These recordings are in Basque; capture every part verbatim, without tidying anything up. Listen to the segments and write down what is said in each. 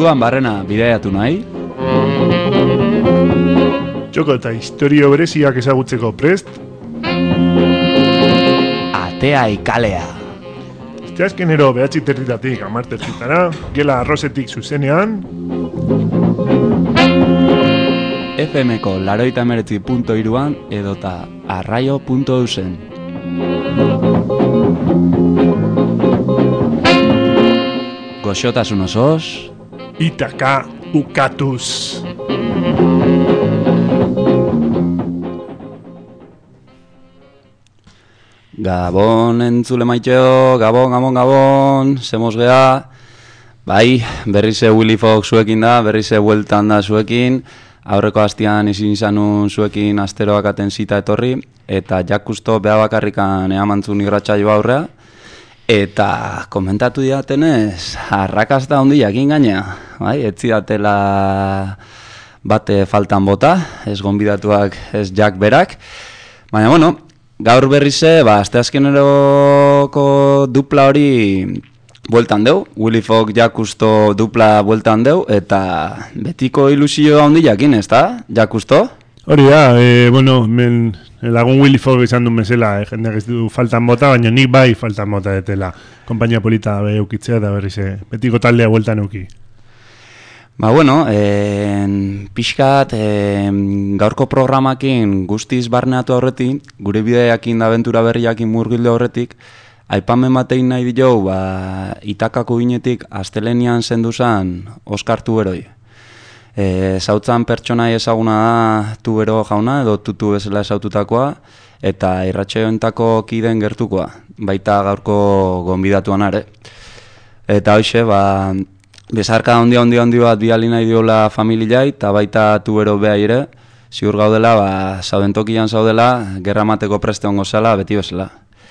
Dudan barrena bidaiatu nahi? Txoko eta historio bereziak ezagutzeko prest? Atea ikalea. Asteazkenero behatzi territatik amartertitara, gela arrozetik zuzenean. F M-ko laroita emeretzi punto iruan edota arraio punto eusen. Goxotasun osoz, Itaka ukatuz. Gabon entzule maiteo, gabon, gabon, gabon, semos geha. Bai, berrize Willy Fox zuekin da, berrize bueltan da zuekin. Aurreko hastian izin izanun zuekin asteroak aten zita etorri, eta jakusto beha bakarrikan eamantzun irratsaioa aurrea. Eta komentatu diatenez, arrakasta hondi jakin gaina, bai, etzidatela bate faltan bota, ez gonbidatuak ez jak berak. Baina, bueno, gaur berrize, ba, asteazkeneroko dupla hori bueltan deu, Willy Fox jakusto dupla bueltan deu, eta betiko ilusioa hondi jakin, ez da, jakusto? Hori da, e, bueno, men, lagun Willy Fox izan duen bezala, eh, jendeak ez du faltan bota, baina nik bai faltan bota detela. Kompainia polita be eukitzea eta berrize, betiko taldea bueltan euki. Ba, bueno, en, pixkat en, gaurko programakin guztiz barneatu horretik, gure bideakin da abentura berriakin murgilde horretik, aipamen batein nahi dio, ba, Itakako ginetik astelenian zenduzan Oskar Tuberoi. E, zautzan pertsonai ezaguna da Tubero jauna, edo tutu bezala ezaututakoa, eta irratsaioentako kideen gertukoa, baita gaurko gonbidatuan are. Eta hoxe, ba, bezarka handi handi handi bat biali nahi diola familiai, eta baita Tubero beha ere, ziur gaudela, ba, zaudentokian zaudela, gerra mateko preste ongo zela, beti bezala.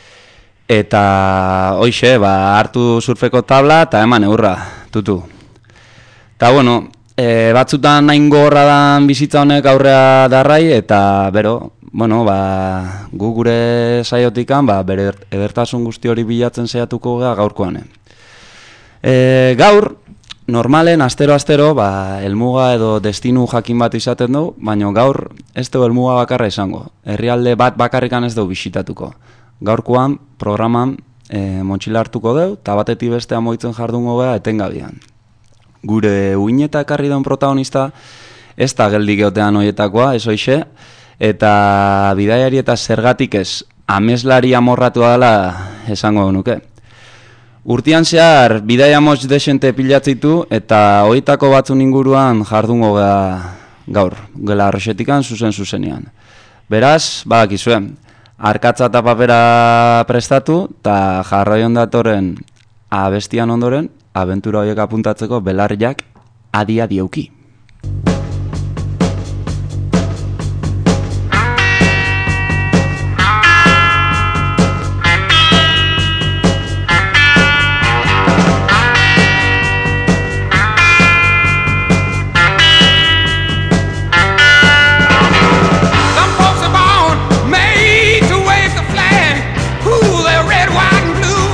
Eta hoxe, ba, hartu surfeko tabla, eta eman eurra, tutu. Eta bueno, E, batzutan nahin gogorra dan bizitza honek aurrea darrai, eta bero, bueno, ba, gu gure saiotikan, ba, bere edertasun guzti hori bilatzen saiatuko gara gaurkoan. E, gaur, normalen, astero-astero, ba, helmuga edo destinu jakin bat izaten du, baina gaur ez du helmuga bakarra izango. Herrialde bat bakarrikan ez du bisitatuko. Gaurkoan, programan, e, montxila hartuko deu, eta batetik bestea moitzen jardungo gara etengabian. Gure uineta ekarri den protagonista ez da geldi geotean hoietakoa, ez hoixe, eta bidaiari eta zergatik ez ameslari amorratu dela esango nuke. Urtian zehar bidaia motz desente pilatzitu eta hoietako batzun inguruan jardungo gara gaur, gela arroxetikan zuzen zuzenean. Beraz, badakizue, arkatza eta papera prestatu eta jarraion datorren abestian ondoren, abentura horiek apuntatzeko belarriak adi-adi euki.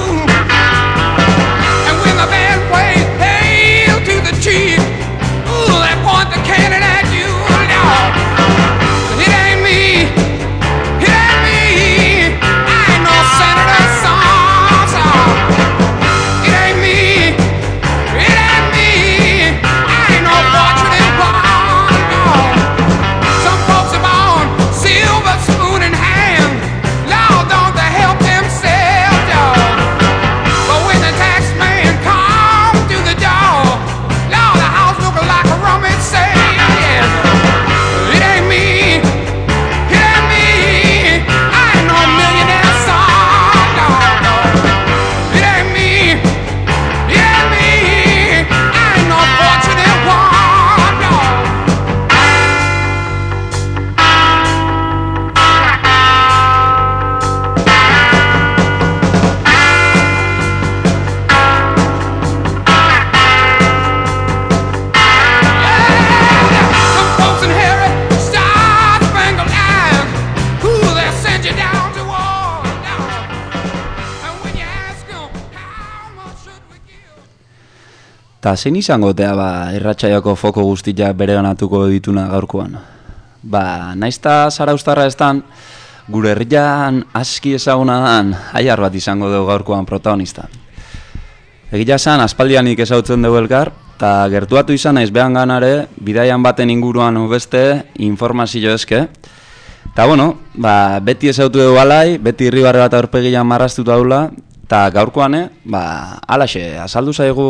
Ooh, Ta zein izango tea ba, irratsaiako foko guztia bereganatuko dituna gaurkoan. Ba, naizta Zarauztarra estan, gure herrian aski ezaguna dan aiar bat izango dugu gaurkoan protagonista. Egia esan, aspaldianik ezagutzen dugu elkar, eta gertuatu izan naiz behan ganare, bidaian baten inguruan beste informazio eske. Eta bueno, ba, beti ezagutu dugu alai, beti irribarre bat aurpegian marraztuta dula, eta gaurkoan, ba, alaxe, azaldu zaigu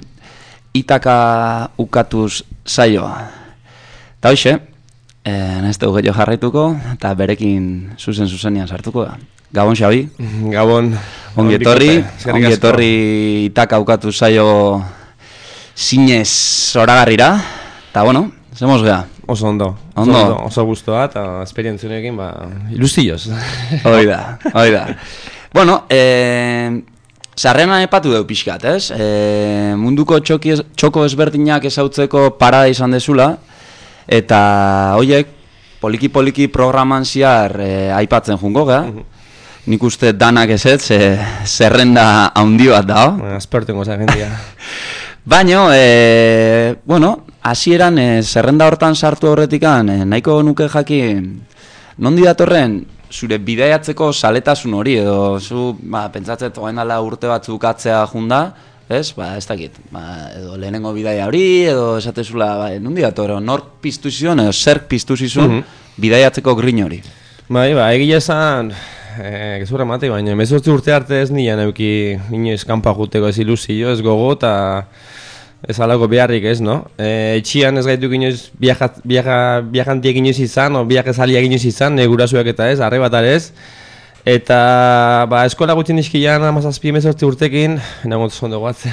Itaka ukatuz saioa. Eta hoxe, eh, ez dugu gehiago jarraituko, eta berekin zuzen-zuzenian sartuko da. Gabon, Xabi? Gabon. Ongi etorri, ongi etorri Itaka ukatuz saio zinez zoragarrira. Eta bueno, zemoz geha? Oso ondo. Ondo. Oso, ondo, oso guztua eta esperientzionekin, ba, ilustilloz. Hoi da, hoi da. Bueno, eh... Sarrena epatu dugu pixkat, ez? E, munduko txoki, txoko ezberdinak ezautzeko parada izan dezula, eta hoiek poliki-poliki programan ziar e, aipatzen jungo, ga? Nik uste danak ezetz, e, zerrenda handi bat da. Aspertengo za jendia. Baina, e, bueno, hasieran e, zerrenda hortan sartu horretikan, e, nahiko nuke jakin, nondi datorren, zure bidaiatzeko saletasun hori, edo zu, ba, pentsatzet oain ala urte batzuk atzea junda, ez? Ba, ez dakit, ba, edo lehenengo bidaia hori, edo esatezula, ba, nundi dator, nork piztu zizun, edo zerk piztu zizun, mm -hmm. bidaiatzeko grin hori. Bai, ba, egia esan, e, gezurra mate, baina, emezortzi urte arte ez nian euki inoiz kanpa juteko ez ilusio, ez gogo, eta ez alako beharrik ez, no? E, etxian ez gaituk inoiz viajantiek inoiz izan, o viajezaliak inoiz izan, negurasuak eta ez, arre bat arez. Eta, ba, eskola gutxin izkian, amazazpi emezortzi urtekin, nagoen zondo guatzen.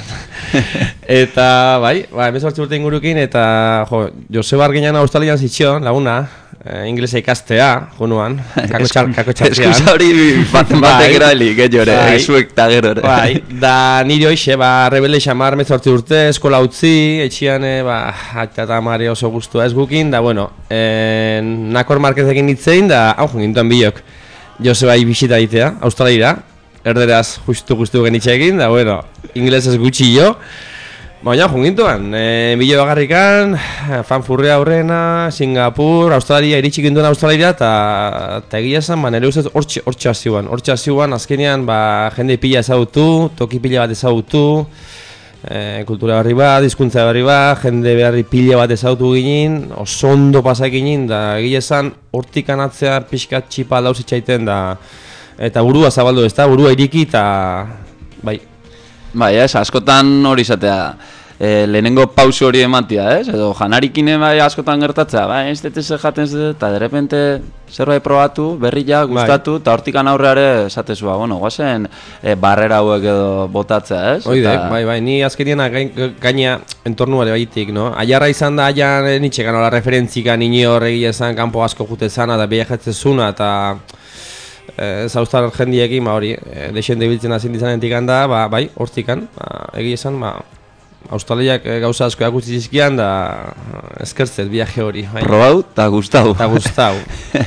Eta, bai, ba, emezortzi urte ingurukin, eta, jo, Joseba Arginan Australian zitxo, laguna, e, inglesa ikastea, jonuan, kako txartean. Eskusa hori baten batek erabili, gehiore, esuek eta gero. Bai, da nire hoxe, ba, rebelde xamar emezortzi urte, eskola utzi, etxian, ba, eta mare oso guztua ez gukin, da, bueno, e, Nakor Marquezekin hitzein, da, hau jongintuan bilok. Joseba ibisita ditea, Australiara, erderaz justu-justu genitxekin, da, bueno, inglesez gutxi jo. Baina, jungintuan, e, bilo bagarrikan, fanfurrea aurrena, Singapur, Australia, iritsi ginduen Australia, eta egia esan, ba, nire ustez hortxe haziuan. Hortxe haziuan, azkenean, ba, jende pila ezagutu, toki pila bat ezagutu, e, kultura berri bat, hizkuntza berri bat, jende berri pila bat ezagutu ginen, oso ondo pasak ginen, da egia esan, hortikan atzea pixkat txipa dauzitzaiten, da, eta burua zabaldu ez da, burua iriki, eta, bai. Bai, ez, askotan hori izatea, e, lehenengo pausu hori ematia, ez? Edo janarikin bai askotan gertatzea, bai, ez dut jaten zute, eta derrepente zerbait probatu, berria, gustatu, eta bai. Hortikan aurreare esatezua, bueno, guazen e, barrera hauek edo botatzea, ez? Oidek, eta... bai, bai, ni azkeniena gaina entornuare baitik, no? Aiarra izan da, aian nitxe ganola referentzika, nini horregi esan, kanpo asko jute zana, eta behiajetzezuna, eta... E, Zauztar jendiekin, ba hori, e, deixen debiltzen hazin dizanetik handa, ba, bai, hortikan, ba, egia esan, ba, Australiak e, gauza asko akutsi zizkian, da eskertzet viaje hori. Bai. Probau, eta gustau. Eta gustau.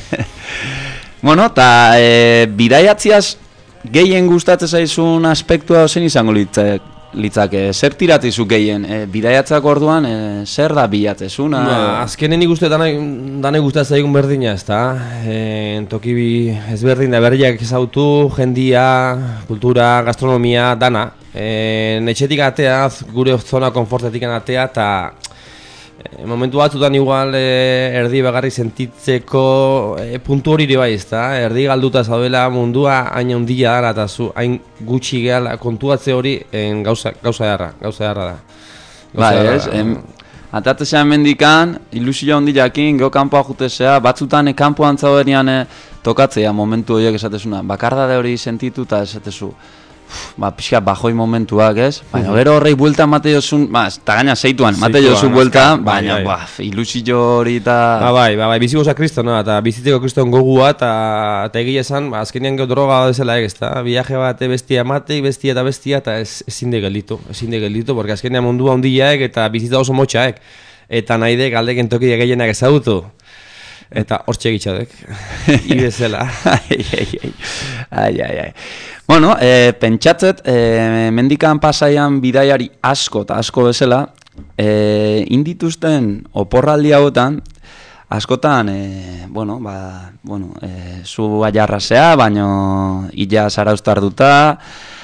Bueno, eta e, bidaiatziaz gehien gustatzen zaizun aspektua zen izango litzak, litzake, zer tiratzizu gehien, e, bidaiatzak orduan, e, zer da bilatzezuna? Ba, azkenen nik uste dane gustatzen zaigun berdina, ez da, e, toki ezberdin da berriak ezautu, jendia, kultura, gastronomia, dana. E, netxetik atea, gure zona konfortetik atea, eta e, momentu batzutan igual e, erdi bagarri sentitzeko e, puntu hori bai, ez da, erdi galduta zaudela mundua hain handia dara, eta zu hain gutxi gehala kontuatze hori en, gauza, gauza darra, gauza darra da. Ba, ez, atatzea mendikan, ilusio handi jakin, geho kanpoa jutezea, batzutan e, kanpoan zauderian e, tokatzea momentu horiek esatezuna, bakardade hori sentitu eta esatezu. Ba, pixka bajoi momentuak, ez? Baina, gero horrei buelta mate jozun, ba, eta gaina zeituan, mate jozun buelta, baina, ba, ilusio hori eta... Ba, bai, ba, bai, bizikoza kristona, eta bizitzeko kriston gogua, eta egia esan, ba, azkenean gero droga desela egez, eta viaje bat bestia mate, bestia eta bestia, eta ezin de gelditu, ezin de gelditu, porque azkenean mundua handiaek, eta bizitza oso motxaek, eta nahi dek aldeken toki gehienak ezagutu. Eta hortxe egitxadek, ibezela. Ai, ai, ai, ai, ai, ai. Bueno, e, pentsatzet, e, mendikan pasaian bidaiari asko eta asko bezala, e, indituzten oporraldi hauetan, askotan, e, bueno, ba, bueno, e, zu aiarrasea, baino illa zarauztarduta,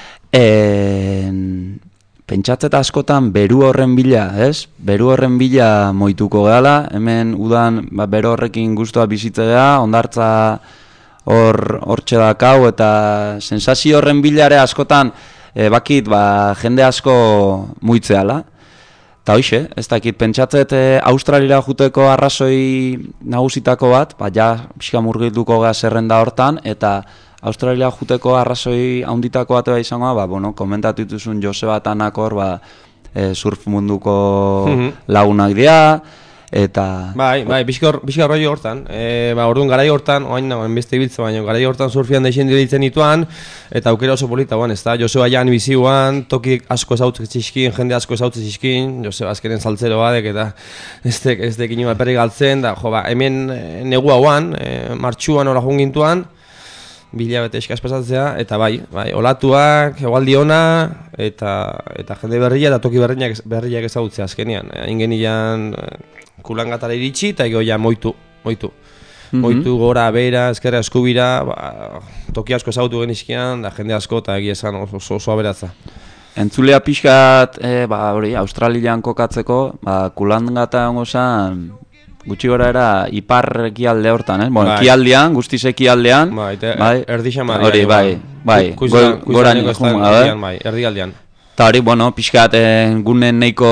e, pentsatzeta askotan beru horren bila, ez? Beru horren bila moituko gala, hemen udan ba, beru horrekin guztua bizitzea, ondartza hor hortxe dakau, eta sensazio horren bilare askotan, e, bakit, ba, jende asko muitzeala. Eta hoxe, ez dakit, pentsatzet e, Australira juteko arrazoi nagusitako bat, ba, ja, pixka murgilduko gara zerrenda hortan, eta Australia juteko arrazoi haunditako bat izango, ba, bueno, komentatu dituzun Joseba Tanakor, ba, e, surf munduko mm-hmm. lagunak dira, eta... Bai, bai, bizkor roi hortan, e, ba, orduan garai hortan, oain nagoen beste ibiltza baina, garai hortan surfian deixen ditzen dituan, eta aukera oso polita guan, ez da, Joseba jan biziguan, toki asko ezautzen zizkin, jende asko ezautzen zizkin, Joseba azkenen saltzero badek, eta ez dek, ez dek ino perri galtzen, da, jo, ba, hemen negua guan, e, martxuan ora jungintuan, bila bete eskaz pasatzea, eta bai, bai, olatuak, egualdi ona, eta, eta jende berria, eta toki berriak, berriak ezagutzea azkenean. Hain genian kulangatara iritsi, eta ego ja moitu, moitu. Mm-hmm. Moitu gora, bera, ezkerra, eskubira, ba, toki asko ezagutu genizkian, da jende asko, eta egia esan oso, oso aberatza. Entzulea pixkat, e, ba, hori, Australian kokatzeko, ba, kulangata ongo zen, gutxi gora era ipar ekialde hortan, eh? Bueno, bai. Ekialdean, guztiz ekialdean, bai, bai. Erdi xamaria. Hori, bai, bai, gora niko bai, erdi aldean. Eta hori, bueno, pixkat, eh, gunen neiko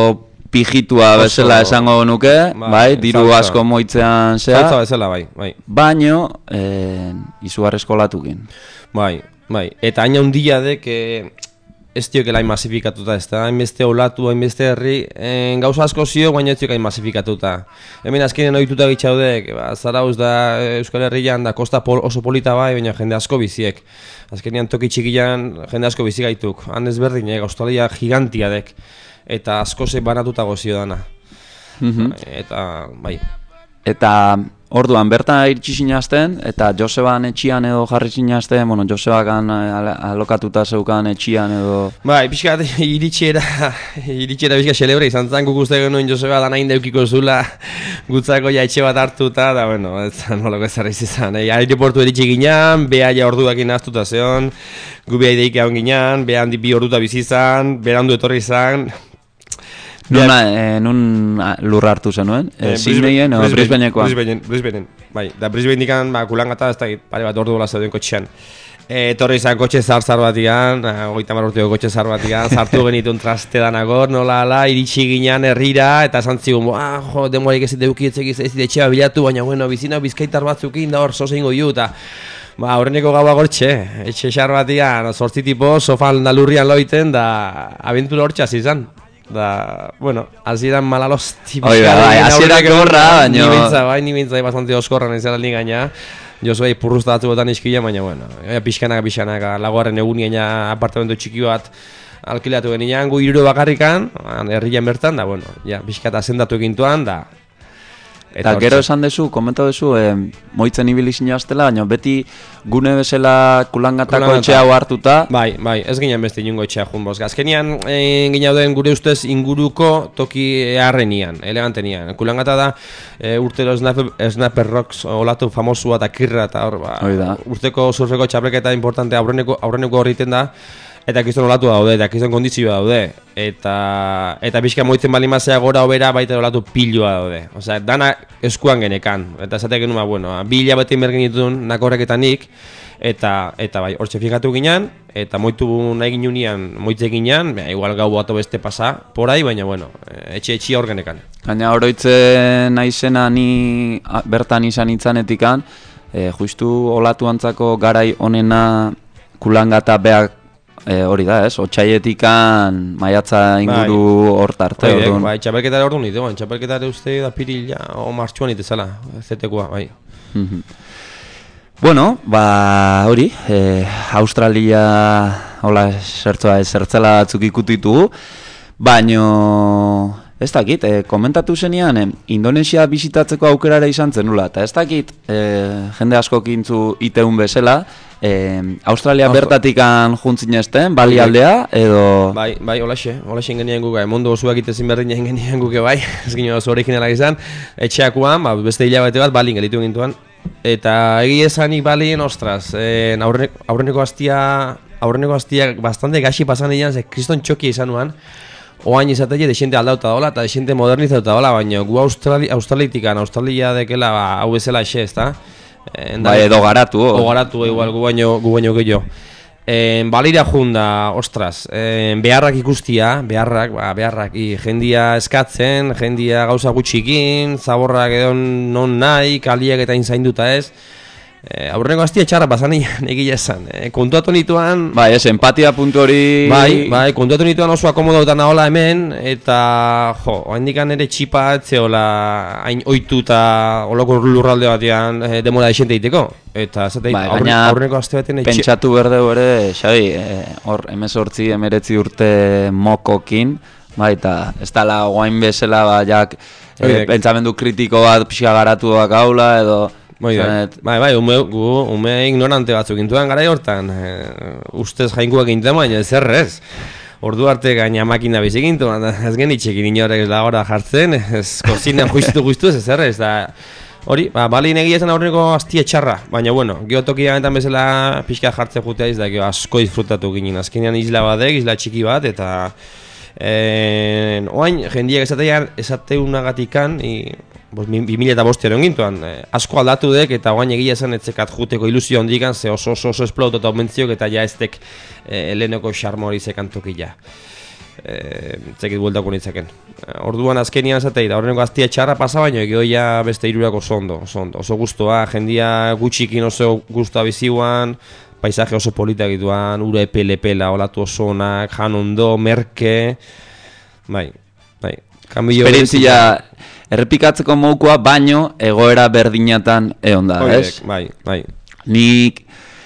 pijitua bezala esango nuke, bai, bai diru saltza. Asko moitzean zea. Saltza bezala, bai, bai. Baino, eh, izugarri eskolatukin. Bai, bai, eta aina hundia dek, ez diok elain masifikatuta, ez da, hainbeste olatu, hainbeste herri, en, gauza asko zio, baina ez diok elain masifikatuta. Hemen azkenen ohituta gitzaudek, ba, Zarauz da Euskal Herrian, da kosta pol, oso polita bai, baina jende asko biziek. Azkenean toki txikian jende asko bizi gaituk. Han ezberdinek, Australia gigantia dek, eta asko ze banatuta gozio dana. Mm-hmm. Eta, bai. Eta orduan bertan iritsi zinazten, eta Joseban etxian edo jarri zinazten, bueno, Josebakan alokatuta zeukan etxian edo... Bai, pixkat iritxera, iritxera pixka xelebre izan zen, guk uste genuen Joseba da nahi deukiko zula gutzako ja etxe bat hartuta, da bueno, ez zan nolako ez arraiz izan. E, aeroportu eritxi ginean, beha ja orduakin naztuta zeon, gu beha ideik egon ginean, beha handi bi orduta bizi izan, berandu etorri izan... Nuna, eh, nun lurra hartu zenuen? Eh, Sydneyen o Brisbanekoa? Brisbaneen, Brisbaneen, bai. Da Brisbaneen ikan, ba, kulangata, ez da, pare bat ordu gola zeuden kotxean. E, torri izan kotxe zar-zar batian, hogeita hamar urteko kotxe zar batian, sartu genitun traste danagor, nola ala, iritsi ginean herrira, eta esan zigun, ah, jo, demorik ez deuki etxekiz ez etxea bilatu, baina, bueno, bizina bizkaitar batzukin, da hor, zozein goiu, eta... Ba, horreneko gaua gortxe, etxe xar batian, sortzi tipo, sofan da lurrian loiten, da, abentura hortxaz izan. Da, bueno, hasieran malalos tipika. Oiga, bai, hasierak gorra, baina... Ni bintza, bai, ni bintza, bastante oskorra naizela ni gaina. Jo zuei purruzta batzuetan iskila, baina, bueno, pixkanaka, pixkanaka, lagoaren egunien apartamento txiki bat alkilatu genian, gu hiru bakarrikan, herrian bertan, da, bueno, ja, pixkata sendatu egintuan, da... Eta gero esan dezu, komentau dezu, eh, moitzen ibili zinaztela, baina beti gune bezala kulangatako etxea hartuta. Bai, bai, ez ginen beste inungo etxea junboz. Azkenian, e, ginen gure ustez inguruko toki eharrenian, elegantenian. Kulangata da, e, urtero Snapper, Snapper Rocks olatu famosua eta kirra, eta hor, ba, urteko surfeko txapelketa importante aurreneko, aurreneko horriten da, eta kizton olatu daude, eta kizton kondizioa daude, eta eta pixka moitzen balimazea gora obera baita olatu pilua daude. Osea, dana eskuan genekan, eta esatek genuen, bueno, bila beti mergen ditun nakorrek eta nik, eta, eta bai, hortxe fijatu ginean, eta moitu nahi ginean, moitze ginean, igual gau bat beste pasa, porai, baina, bueno, etxe etxia hor genekan. Gaina oroitzen naizena ni bertan izan itzanetikan, e, justu olatu antzako garai onena kulangata beak, E, hori da, ez? Otsailetikan maiatza inguru hor tarte. Bai, bai, txapelketare ordu nite, bai, txapelketare uste da pirila o martxuan itezala, zetekoa, bai. Mm-hmm. Bueno, ba, hori, e, Australia, hola, zertzoa ez, zertzela batzuk ikutu baino, ez dakit, e, komentatu zenian, e, Indonesia bisitatzeko aukerara izan zenula, eta ez dakit, e, jende asko kintzu iteun bezala, E, Australia bertatikan juntzin ezten, bali aldea, edo... Bai, bai, holaxe, holaxe ingenien guke, mundu osoak itezin berdin ingenien guke bai, ez gino oso originalak izan, etxeakuan, ba, beste hilabete bat balin gelitu gintuan, eta egi esanik balin, ostras, eh, aurreneko, aurreneko hastia, aurreneko hastia bastante gaxi pasan egin, ze kriston txoki izan nuan, oain izategi desente aldauta dola, eta desente modernizauta dola, baina gu Australi, australitikan, Australia dekela, ba, hau bezala xe, ez da? Bai, edo garatu. O garatu, igual, gu baino, gu baino gehiago. En, balira junda, ostras, en, beharrak ikustia, beharrak, ba, beharrak, i, jendia eskatzen, jendia gauza gutxikin, zaborrak edo non nahi, kaliak eta inzainduta ez. E, aurreneko hastia txarra pasan egia esan. E, kontuatu nituan... Bai, ez, empatia puntu hori... Bai, bai, kontuatu nituan oso akomodautan nahola hemen, eta, jo, haindikan ere txipa etzeola hain oitu eta oloko lurralde batean e, demora desente egiteko. Eta, zateit, bai, aurre, aurreneko hastia batean... Etxe... Pentsatu berdeu ere, Xabi, hor, e, emezortzi, emeretzi urte mokokin, bai, eta ez dala guain bezala, ba, jak, e, pentsamendu kritiko bat pixka garatu doak gaula, edo... Bai, bai, bai, ume, gu, ume ignorante batzuk intuan gara hortan, e, ustez jainkuak gintzen, baina ez errez. Ordu arte gaina makina bizik gintuan, ez genitxekin inorek ez da gora jartzen, ez kozinean juistu-juistu ez errez, da... Hori, ba, balin egia esan aurreko hastia txarra, baina bueno, geotokia enten bezala pixka jartzen jutea iz da, gero asko disfrutatu ginen, azkenean isla badek, isla txiki bat, eta... E, oain, jendiak esatean, esateunagatikan, i... bi mila eta bostean gintuan, eh, asko aldatu dek eta oain egia esan etzekat juteko ilusio hondikan, ze oso oso oso esplautu eta omentziok eta ja eztek eh, heleneko xarmo hori zekantokia. Eh, Zekit bueltako nitzaken. Eh, orduan azkenian esatei da, horreneko aztia txarra pasa baino, egeo ja beste hirurako oso ondo, oso ondo, oso guztua, jendia gutxikin oso guztua biziuan, paisaje oso politak dituan, ura epele-epela, olatu oso onak, jan ondo, merke, bai, bai. Esperientzia errepikatzeko moukua, baino egoera berdinatan egon da, ez? Bai, bai. Nik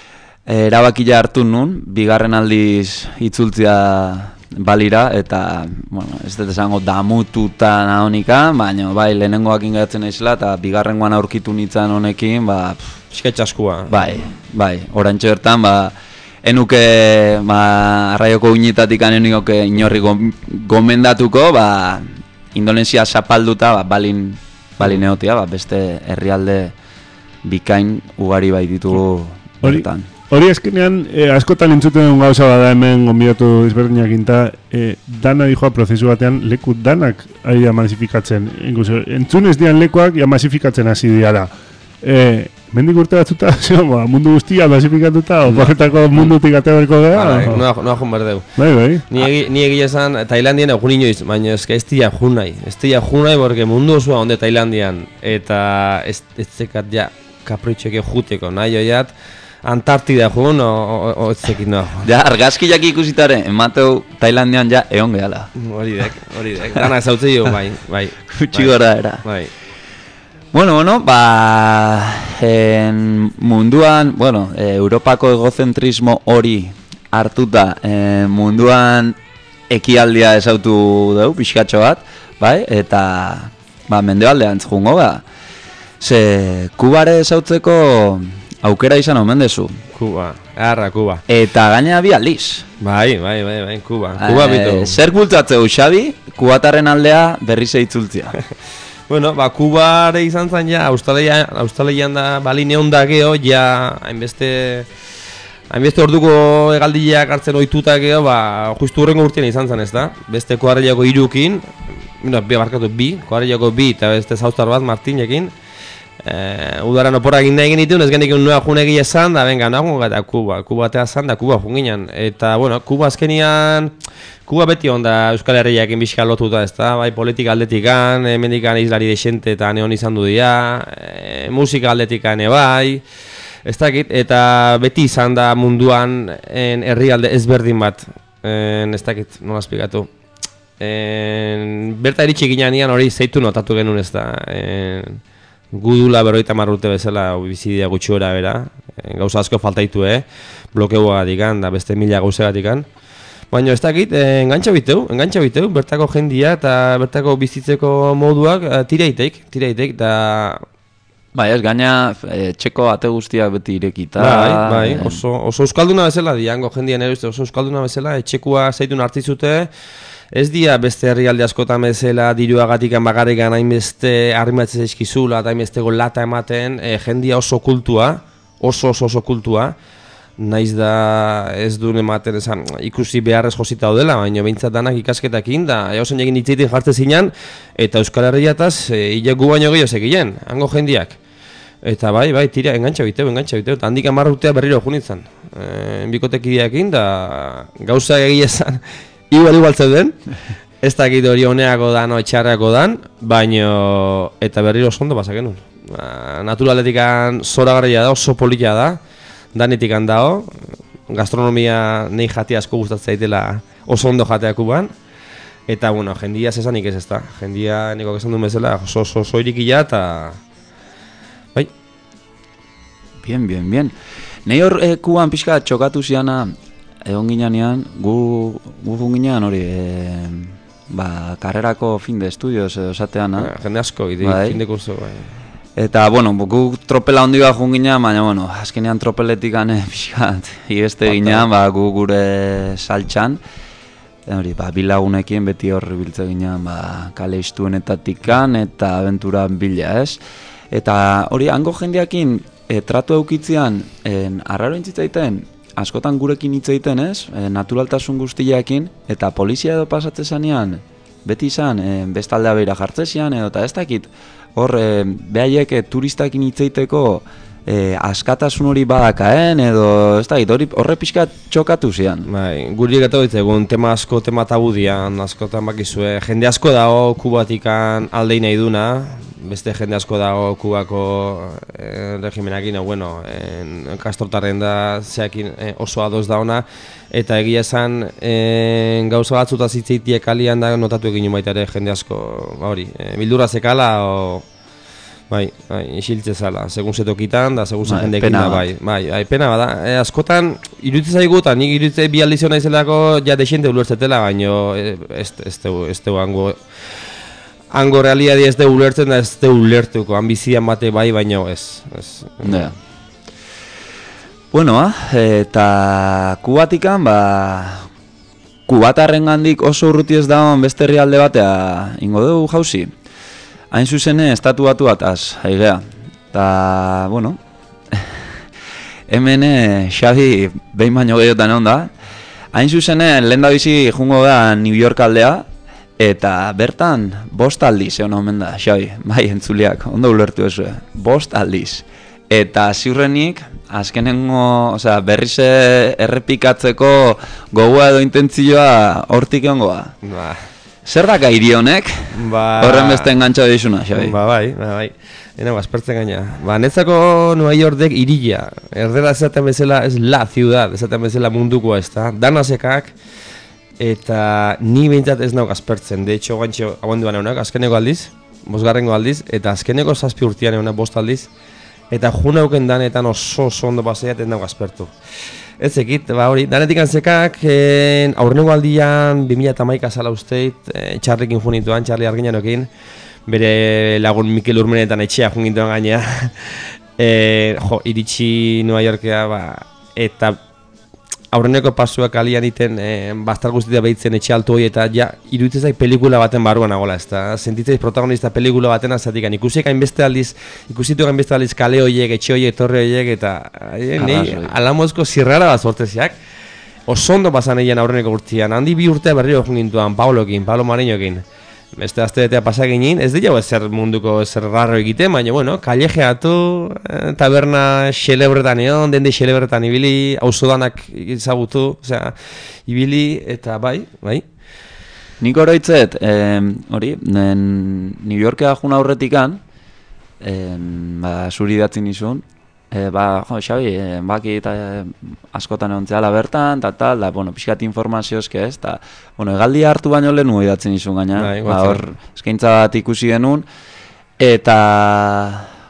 erabakia hartu nun, bigarren aldiz itzultzia balira, eta, bueno, ez dut esango damututa nahonika, baina, bai, lehenengoak ingatzen aizela, eta bigarrengoan aurkitu nintzen honekin, ba... Esketxaskua. Bai, bai, orantxe bertan, ba... Enuke, ba, arraioko uinetatik anenuke inorri gomendatuko, ba... Indonesia zapalduta, ba, balin, balin egotia, ba, beste herrialde bikain ugari bai ditugu bertan. Hori azkenean, eh, askotan entzuten duen gauza bada hemen gonbidatu izberdinak inta, eh, dana dijoa prozesu batean leku danak ari da masifikatzen. Incluso, entzunez dian lekuak ja masifikatzen hasi diala. Eh, mendik urte batzuta, ba, mundu guztia masifikatuta, o porretako mundutik ateberko gara? Noa jun berdeu. Bai, bai. Ni egia esan, Tailandian egun inoiz, baina ez ez dira junai. Ez dira junai, porque mundu osoa onde Tailandian, eta ez zekat ja kapritxeke juteko, nahi oiat, Antartida jun, o ez zekit noa. Ja, argazkiak ikusitare, emateu Tailandian ja egon gehala. Hori dek, hori dek. Dana ezautze jo, bai, bai. Gutxi gora era. Bai. Bueno, bueno, ba, en munduan, bueno, eh, Europako egozentrismo hori hartuta, eh, munduan ekialdia ezautu dugu, pixkatxo bat, bai, eta, ba, mendebaldean jungo, ba, ze, Kubare ezautzeko aukera izan omen dezu. Kuba, erra, Kuba. Eta gaina bi aldiz. Bai, bai, bai, bai, Kuba, Kuba bitu. Eh, zer bultatzeu, Xabi, kubatarren aldea berriz eitzultzia. Bueno, ba, Kubare izan zen ja, Australia, Australian da balin egon da geho, ja, hainbeste, hainbeste orduko egaldiak hartzen ohituta geho, ba, justu horrengo urtean izan zen, ez da? Beste koarrilako irukin, no, bi, barkatu, bi, koarrilako bi, eta beste zauztar bat, Martinekin, eh, udaran oporak inda egin ditun, ez genik unua junegia esan, da, venga, nago, eta Kuba, Kuba atea zan, da, Kuba junginan, eta, bueno, Kuba azkenian, Kuba beti onda Euskal Herriakin bizka lotuta, ez da, bai, politika aldetikan, hemendikan islari desente eta neon izan du dira, e, musika aldetikan bai, ez dakit, eta beti izan da munduan en, herrialde ezberdin bat, en, ez dakit, nola esplikatu. En, berta eritxe ginean hori zeitu notatu genuen, ez da, en, gudula berroita marrute bezala bizidia gutxuera bera, en, gauza asko faltaitu, eh? Blokeua gatikan, da beste mila gauze gatikan. Baina ez dakit, eh, engantxa biteu, engantxa biteu, bertako jendia eta bertako bizitzeko moduak eh, tireiteik, tireiteik, eta Bai, ez, gaina e, txeko ate guztiak beti irekita. Bai, bai, oso, oso euskalduna bezala, diango jendian ere, oso euskalduna bezala, etxekua zaitun hartzizute, ez dia beste herrialde askotan bezala, diruagatikan bakarrikan hainbeste arrimatzen zaizkizula, eta hainbesteko lata ematen, e, jendia oso kultua, oso oso oso kultua, naiz da ez duen ematen esan, ikusi beharrez josita daudela, baina behintzat danak ikasketakin, da jauzen egin hitzeitin jartzen zinan, eta Euskal Herriataz, e, hilegu baino gehiago zekilen, hango jendiak. Eta bai, bai, tira, engantxa biteu, engantxa biteu, eta handik amarra urtea berriro junitzen. E, bikotekideakin, da gauza egia esan, igual igual zeuden, ez dakit hori honeako dan, o etxarreako dan, baino, eta berriro ondo basakenun. Ba, naturaletikan zoragarria da, oso polita da, danetik handao, gastronomia nahi jate asko gustatzen zaitela oso ondo jateak uban, eta bueno, jendia zesanik ez ez da, jendia niko esan duen bezala oso oso oso irikia eta bai. Bien, bien, bien. Nei hor e, kuban pixka txokatu ziana, egon ginean, gu, gu ginean hori, e, ba, karrerako fin de estudios edo esatean, Ja, jende asko, iti, bai. fin de kurso, bai. Eta, bueno, gu tropela hondi bat jun ginean, baina, bueno, azkenean tropeletik gane pixkat, igeste ginean, ba, gu gure saltxan. Hori, ba, bilagunekin beti horri biltze ginean, ba, kale istuenetatikan eta abenturan bila, ez? Eta hori, hango jendeakin, e, tratu eukitzean, en, arraro intzitzaiten, askotan gurekin hitzaiten, ez? E, naturaltasun guztiakin, eta polizia edo pasatzen zanean, beti izan, e, bestaldea beira jartzezian, edo eta ez dakit, hor, e, behaiek e, turistakin hitzaiteko e, askatasun hori badakaen, edo ez dakit, hori horre pixka txokatu zian. Bai, guri gatu ditzegun, tema asko, tema tabudian, askotan bakizue, jende asko dago Kubatikan aldei nahi duna, beste jende asko dago Kubako eh, regimenakin, bueno, en, kastortarren da zeakin eh, oso ados da ona, eta egia esan eh, gauza batzuta zitzeitiek alian da notatu egin baita ere jende asko, ba hori, eh, bildurra zekala, o, bai, bai, isiltze zala, segun zetokitan, da segun Bai, jendekin pena da, bat. bai, bai, bai, pena bada, e, askotan, iruditzen zaigu, eta nik iruditzen bi aldizio naizelako, ja desente ulertzetela, baino, e, ez, ez teu, ez teu hango, hango realiadi ez teu ulertzen, da ez teu ulertuko, ambizian bate bai, baino ez, ez. Ja. Bueno, eta Kubatikan, ba, Kubatarren gandik oso urruti ez dagoen beste herrialde batea ingo dugu jauzi. Hain zuzene, estatu batu bataz, haigea. Eta, bueno, hemen Xabi behin baino gehiotan egon da. Hain zuzene, lehen da bizi jungo da New York aldea, eta bertan bost aldiz egon omen da, Xabi, bai, entzuliak, ondo ulertu ez, bost aldiz. Eta ziurrenik, azkenengo, osea, berriz errepikatzeko gogoa edo intentzioa hortik egongoa. Ba, Zer da gairi honek? ba, Horren beste engantxa dizuna, Xabi. Ba, bai, ba, bai. Ena, aspertzen gaina. Ba, netzako Nueva Yorkek irila. Erdera esaten bezala, ez la ciudad, esaten bezala mundukoa ez da. Danazekak, eta ni behintzat ez nauk aspertzen. De hecho, guantxo, abenduan egunak, azkeneko aldiz, bosgarrengo aldiz, eta azkeneko zazpi urtean egunak bost aldiz, eta junauken danetan oso oso ondo paseiat ez nauk aspertu. Ez ekit, ba hori, danetik antzekak, eh, aurreneko aldian bi mila hamaika zala usteit, eh, Txarlikin junituan, Txarli Arginanokin, bere lagun Mikel Urmenetan etxea jungintuan gainea. eh, jo, iritsi Nueva Yorkea, ba, eta aurreneko pasuak alian iten eh, bastar guztieta behitzen etxe altu hori, eta ja, iruditzen zaik pelikula baten barruan agola, ez da, sentitzaiz protagonista pelikula baten azatikan, ikusiek hainbeste aldiz, ikusitu hainbeste aldiz kale horiek, etxe horiek, torre horiek, eta eh, nahi, alamozko zirrara bat sorteziak, oso ondo pasan egin aurreneko urtean, handi bi urtea berriro jungintuan, Paulokin, Paulo Mariñokin, beste azteetea pasaginin, ez dira ezer munduko ezer raro egiten, baina, bueno, kallejeatu, eh, taberna xelebretan egon, dende xelebretan ibili, auzodanak ezagutu, osea, ibili, eta bai, bai. Nik oroitzet, eh, hori, en New Yorkea juna aurretikan, eh, ba, zuri datzin nizun, eh, ba, jo, Xabi, eh, baki eta eh, askotan egon zehala bertan, eta tal, da, bueno, pixkat informaziozke ez, eta, bueno, egaldia hartu baino lehen nu idatzen nizun gaina, Bai, ba, hor, eskaintza bat ikusi genuen, eta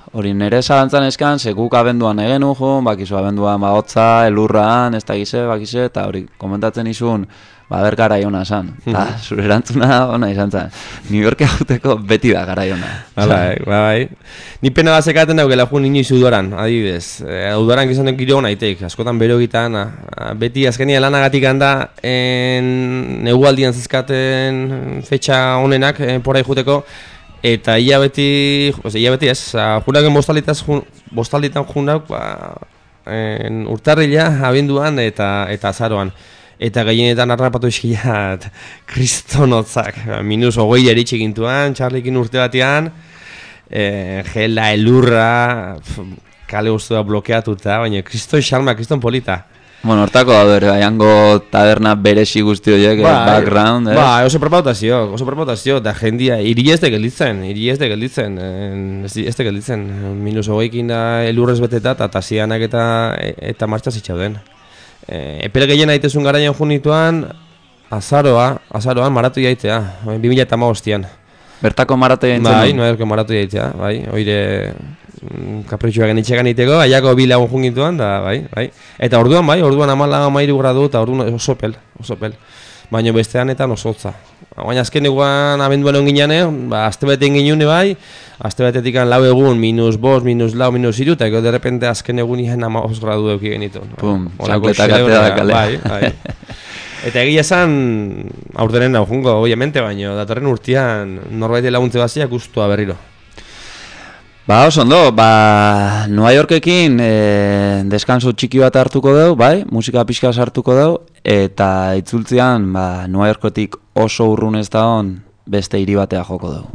hori nire zalantzan eskan, sekuk abenduan egen ujun, bakizu abenduan ba, hotza, elurran, ez da gize, bakize, eta hori komentatzen izun, ba, ber garaiona esan. Eta zure erantzuna ona izan zen. New York aguteko beti da garaiona. Hala, bai. Ni pena bat zekaten daukela jun inoiz udoran, adibidez. E, udoran gizan duk giro naitek, askotan bero egitan, beti azkenia lanagatik handa, negualdian zizkaten fetxa honenak, e, porai juteko, eta ia beti, ia beti ez, junaken bostalditan junak, ba, urtarrila, abenduan eta, eta azaroan. Eta gehienetan harrapatu eskiat kristonotzak, minus hogei eritxe gintuan, txarlikin urte batean, e, gela, elurra, kale guztua blokeatuta, baina kriston xarma, kriston polita. Bueno, hortako da ere, baiango taberna beresi guzti horiek, ba, background, ez? Ba, oso prepautazio, oso prepautazio, eta jendia, iri ez de gelditzen, iri ez de gelditzen, ez de gelditzen, minus hogeikin da elurrez beteta, eta tasianak eta, eta martxa zitxauden. E, epel gehien aitezun garaian junituan, azaroa, azaroan maratu jaitea, bi mila eta hamabostian. Bertako maratu jaitzen? Bai, noerko maratu jaitea, bai, oire kapritxua genitxegan iteko, aiako bi lagun jungituan, da, bai, bai. Eta orduan, bai, orduan amala amairu gradu, eta orduan oso pel, oso pel. Baina bestean eta nosotza. Baina azken eguan abenduan egon ginean, ba, azte bete egin bai, azte betetik lau egun, minus bost, minus lau, minus iru, eta ego derrepente azken egun ihen amaos gradu euki genitu. Pum, txankletak atea da kale. Bai, bai. Eta egia esan, aurtenen hau jungo, obviamente, baina datorren urtean norbait laguntze baziak gustua berriro. Ba, oso ondo, ba, New Yorkekin e, deskanso txiki bat hartuko dugu, bai, musika pixka sartuko dugu, eta itzultzean, ba, New Yorketik oso urrun ez da hon, beste hiri batea joko dugu.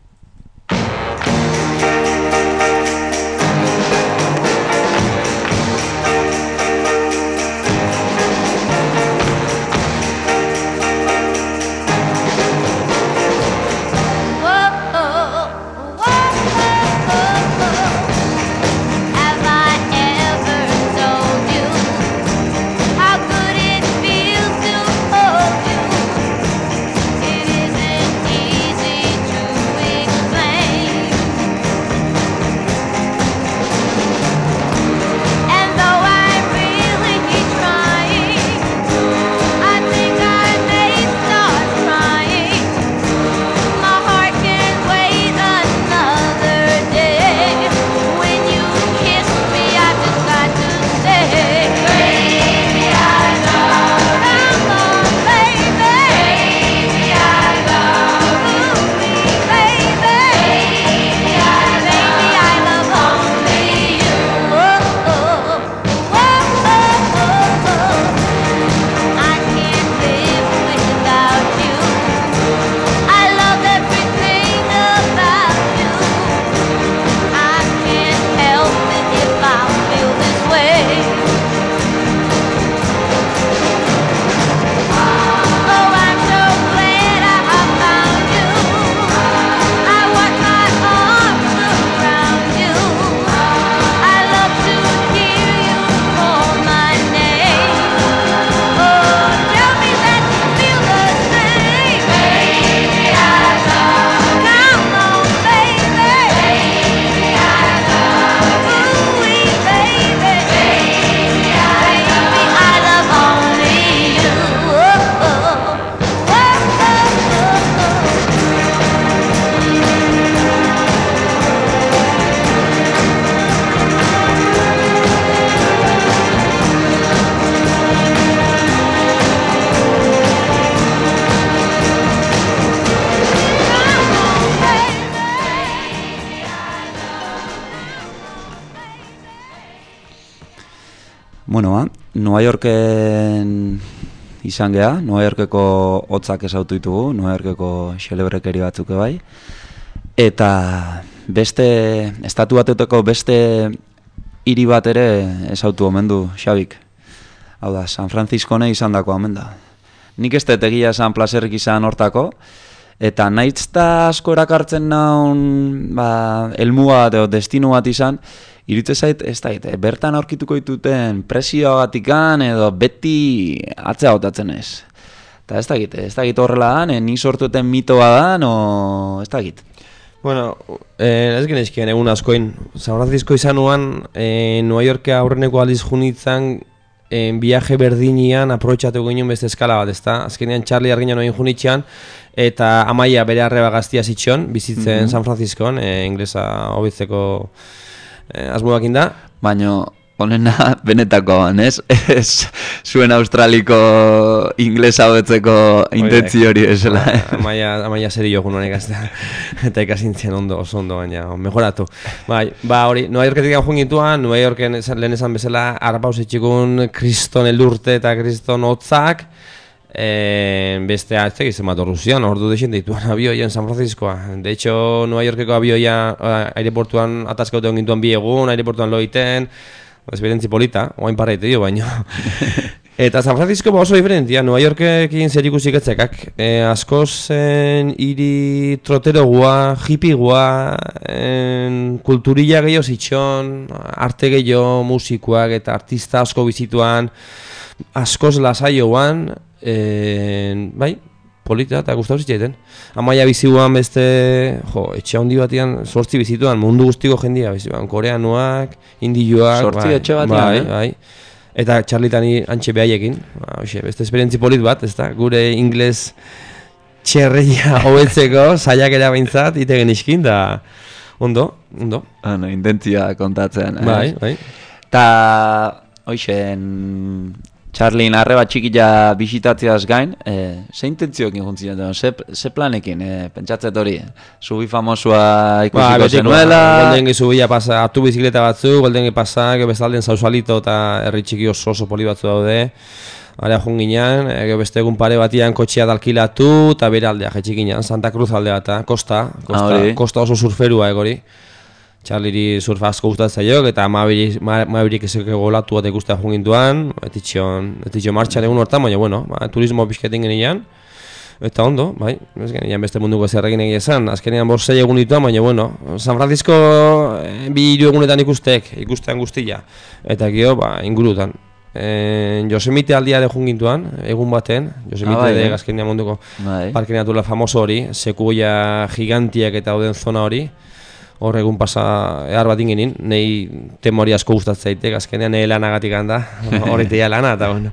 Bueno, ba, New Yorken izan geha, New Yorkeko hotzak esautu ditugu, New Yorkeko xelebrekeri batzuk bai, eta beste, estatu bateteko beste hiri bat ere esautu omen du Xabik. Hau da, San Franciscone izan dako omen da. Nik ez dut egia esan plazerik izan hortako, eta nahiz da asko erakartzen naun, ba, elmuga bat edo destinu bat izan, iritze zait, ez da, eta bertan aurkituko dituten presioagatikan edo beti atzea gotatzen ez. Eta ez da, ez da horrela da, ni sortuten mitoa da, no, ez da. Bueno, eh, ez genezkien egun askoin. San Francisco izan nuan, eh, Nueva Yorkea aurreneko aldiz junitzen, en viaje berdinian aprobetxatu ginen beste eskala bat, ezta? Azkenean Charlie arginan oin junitxean, eta Amaia bere arreba gaztia zitxon, bizitzen mm -hmm. San Franciscoan, e, inglesa hobitzeko e, asmoakin da. Baina, honena benetako, ez? Ez zuen australiko inglesa hobetzeko intentzio hori esela. Amaia, amaia zeri jogun honek azta, eta ikasintzen ondo, oso ondo, baina, mejoratu. Bai, ba hori, Nueva Yorketik joan gintuan, Nueva Yorken lehen esan bezala, arpauz etxikun kriston eldurte eta kriston hotzak, e, beste atzek izan bat Rusian, ordu dexen dituan abioia San Franciscoa. De hecho, Nueva Yorkeko abioia aireportuan ataskauten gintuan bi egun, aireportuan loiten, esperientzi polita, oain parraite dio, baina. Eta San Francisco ba oso diferentia, Nueva Yorkekin zer ikusik etzekak. E, askoz hiri troterogoa, hippiegoa, kulturilla gehiago zitxon, arte gehiago, musikoak eta artista asko bizituan, askoz lasaioan, e, bai, polita eta gustatu zitzaiten. Amaia bizituan beste, jo, etxe handi batean, sortzi bizituan, mundu guztiko jendia bizituan, koreanoak, indioak, sortzi bai, etxe batean, bai, eh? bai. Eta Charlitani antxe behaiekin, ba, oxe, beste esperientzi polit bat, ezta, gure ingles txerreia hobetzeko, saiakera behintzat, ite genizkin, da, ondo, ondo. Bueno, intentzia kontatzen, eh? Bai, bai. Ta, hoixen, Charlien arreba txikila bisitatziaz gain, eh, ze intentzioekin juntzien, ze, ze planekin, eh, pentsatzet hori, zubi famosua ikusiko ba, zenuela... Goldengi zubia pasa, atu bizikleta batzu, goldengi pasa, bestalden sausalito eta herri txiki oso oso poli batzu daude, Ara joan ginean, e, beste egun pare batian kotxea dalkilatu, eta bere aldea, jetxik ginean, Santa Cruz aldea eta Kosta, Kosta, ah, Kosta oso surferua egori. Charliri surfa asko gustatzen zailok, eta Maverik ezek golatu bat ikustea joan gintuan, etitxion, etitxion martxan egun hortan, baina, bueno, ba, turismo pixketin genian, eta ondo, bai, ez genian beste munduko zerrekin egia esan, azkenean bost sei egun dituan, baina, bueno, San Francisco eh, bi hiru egunetan ikustek, ikustean guztia, eta gio, ba, ingurutan. Eh, Yosemite aldia de joan gintuan, egun baten, Yosemite ah, bai, de azkenean munduko bai. Parke natural famoso hori, sekuia gigantiak eta dauden zona hori, hor egun pasa ehar bat inginin, nahi temori asko gustatzen zaitek, azkenean nahi lanagatik handa, horretea lana, eta bueno,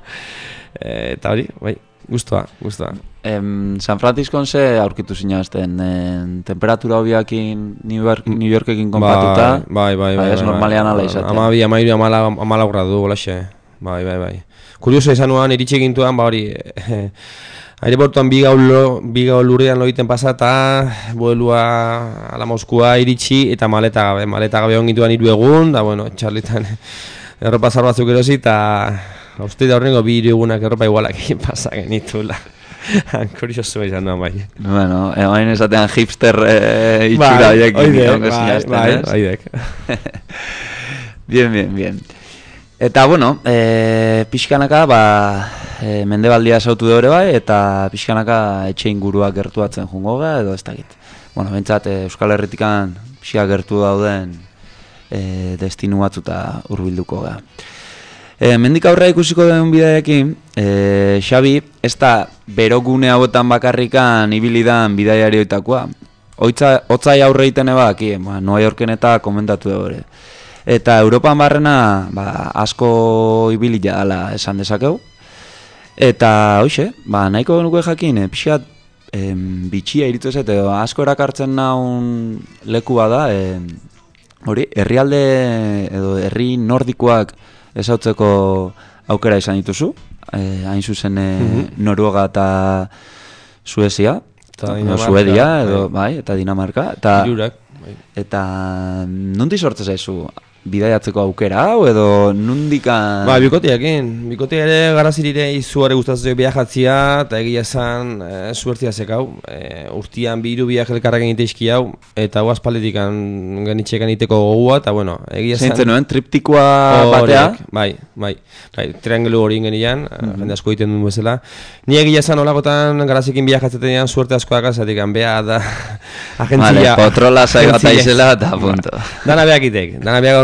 e, eta hori, bai, guztua, guztua. Em, San Franciscon ze aurkitu zinazten, temperatura hobiakin New, York, New Yorkekin konpatuta, bai, bai, bai, bai, ez bai, normalean ala izatea. Amabi, amairu, amala, amala gradu, holaxe, bai, bai, bai. Kurioso izan nuan, iritsi gintuan, ba hori, aireportuan bi gau, bi gau lurrean loiten pasa eta buelua ala Moskua iritsi eta maleta gabe, maleta gabe ongintuan hiru egun, da bueno, Charlitan erropa zar batzuk erosi eta uste da horrengo bi hiru egunak erropa igualak egin pasa genitula. Kurioso izan nuan bai. Bueno, hain esatean hipster eh, itxura horiek bai, bai, bai, bien, bien, bien. Eta, bueno, e, pixkanaka, ba, e, mendebaldia sautu dure bai, eta pixkanaka etxe inguruak gertuatzen jungo ga, edo ez dakit. Bueno, bentsat, e, Euskal Herritikan pixka gertu dauden e, destinu batzuta hurbilduko ga. E, mendik aurra ikusiko den bidaiekin, e, Xabi, ez da berogune hauetan bakarrikan ibilidan bidaiarioitakoa. Hotzai aurre iten ebaki, ba, Nueva Yorken eta komentatu dure. Eta Europan barrena ba, asko ibilia dela esan dezakegu. Eta hoxe, ba, nahiko nuke jakin, e, pixat em, bitxia iritu ez, edo asko erakartzen naun leku bada, e, hori, herrialde edo herri nordikoak ezautzeko aukera izan dituzu, e, hain zuzen e, mm-hmm. Noruega eta Suezia, edo Suedia, edo, bai, eta Dinamarka. Eta, eta nondik sortzen zaizu? Bidaiatzeko aukera hau edo nundikan... Ba, bikoteakin. Bikote ere garazirire izuare gustatzen viajatzia eta egia esan e, suertzia zekau. E, urtian bi hiru viaje elkarraken iteizki hau eta hau aspaldikan genitxekan iteko gogua eta bueno, egia esan... Zeintzen nuen, triptikoa batea? Bai, bai, bai, triangelu hori ingenian, mm-hmm. jende asko egiten duen bezala. Ni egia esan olakotan garazikin viajatzetenean suerte askoak azatik, bea da agentzia... Vale, kontrola zai bat aizela eta punto. Dana behakitek, dana beak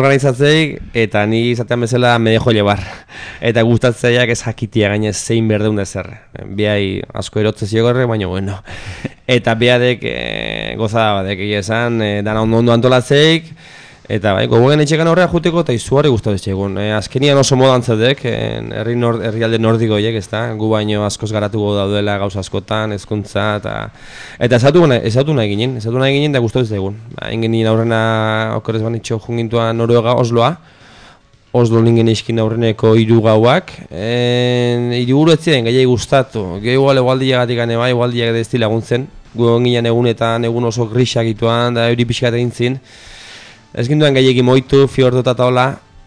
organizatzeik, eta ni izatean bezala me dejo llevar. Eta gustatzeiak ez jakitia gainez zein berdeun da zer. Biai asko erotze ziogorre, baina bueno. Eta biadek e, gozada badek egia esan, e, dana ondo ondo antolatzeik, eta bai, gogoen etxekan horrea juteko eta izuare gustatzen egun. E, azkenian oso modan zeudek, herri nord, herrialde nordikoiek, ezta? Gu baino askoz garatuko daudela gauza askotan, hezkuntza eta eta ezautu nahi, ezautu nahi ginen, ezautu nahi ginen da gustatzen egun. Ba, ingeni aurrena okorez banitxo jungintuan Noruega Osloa. Oslo ningen iskin aurreneko hiru gauak. Eh, hiriburu ez ziren gehiago gustatu. Gehi igual egualdiagatik ane bai, egualdiak ez di laguntzen. Gu ginean egunetan, egun oso grisak ituan, da euri pixkat egin zin. Ez ginduan gehiagin moitu, fiordo eta taola,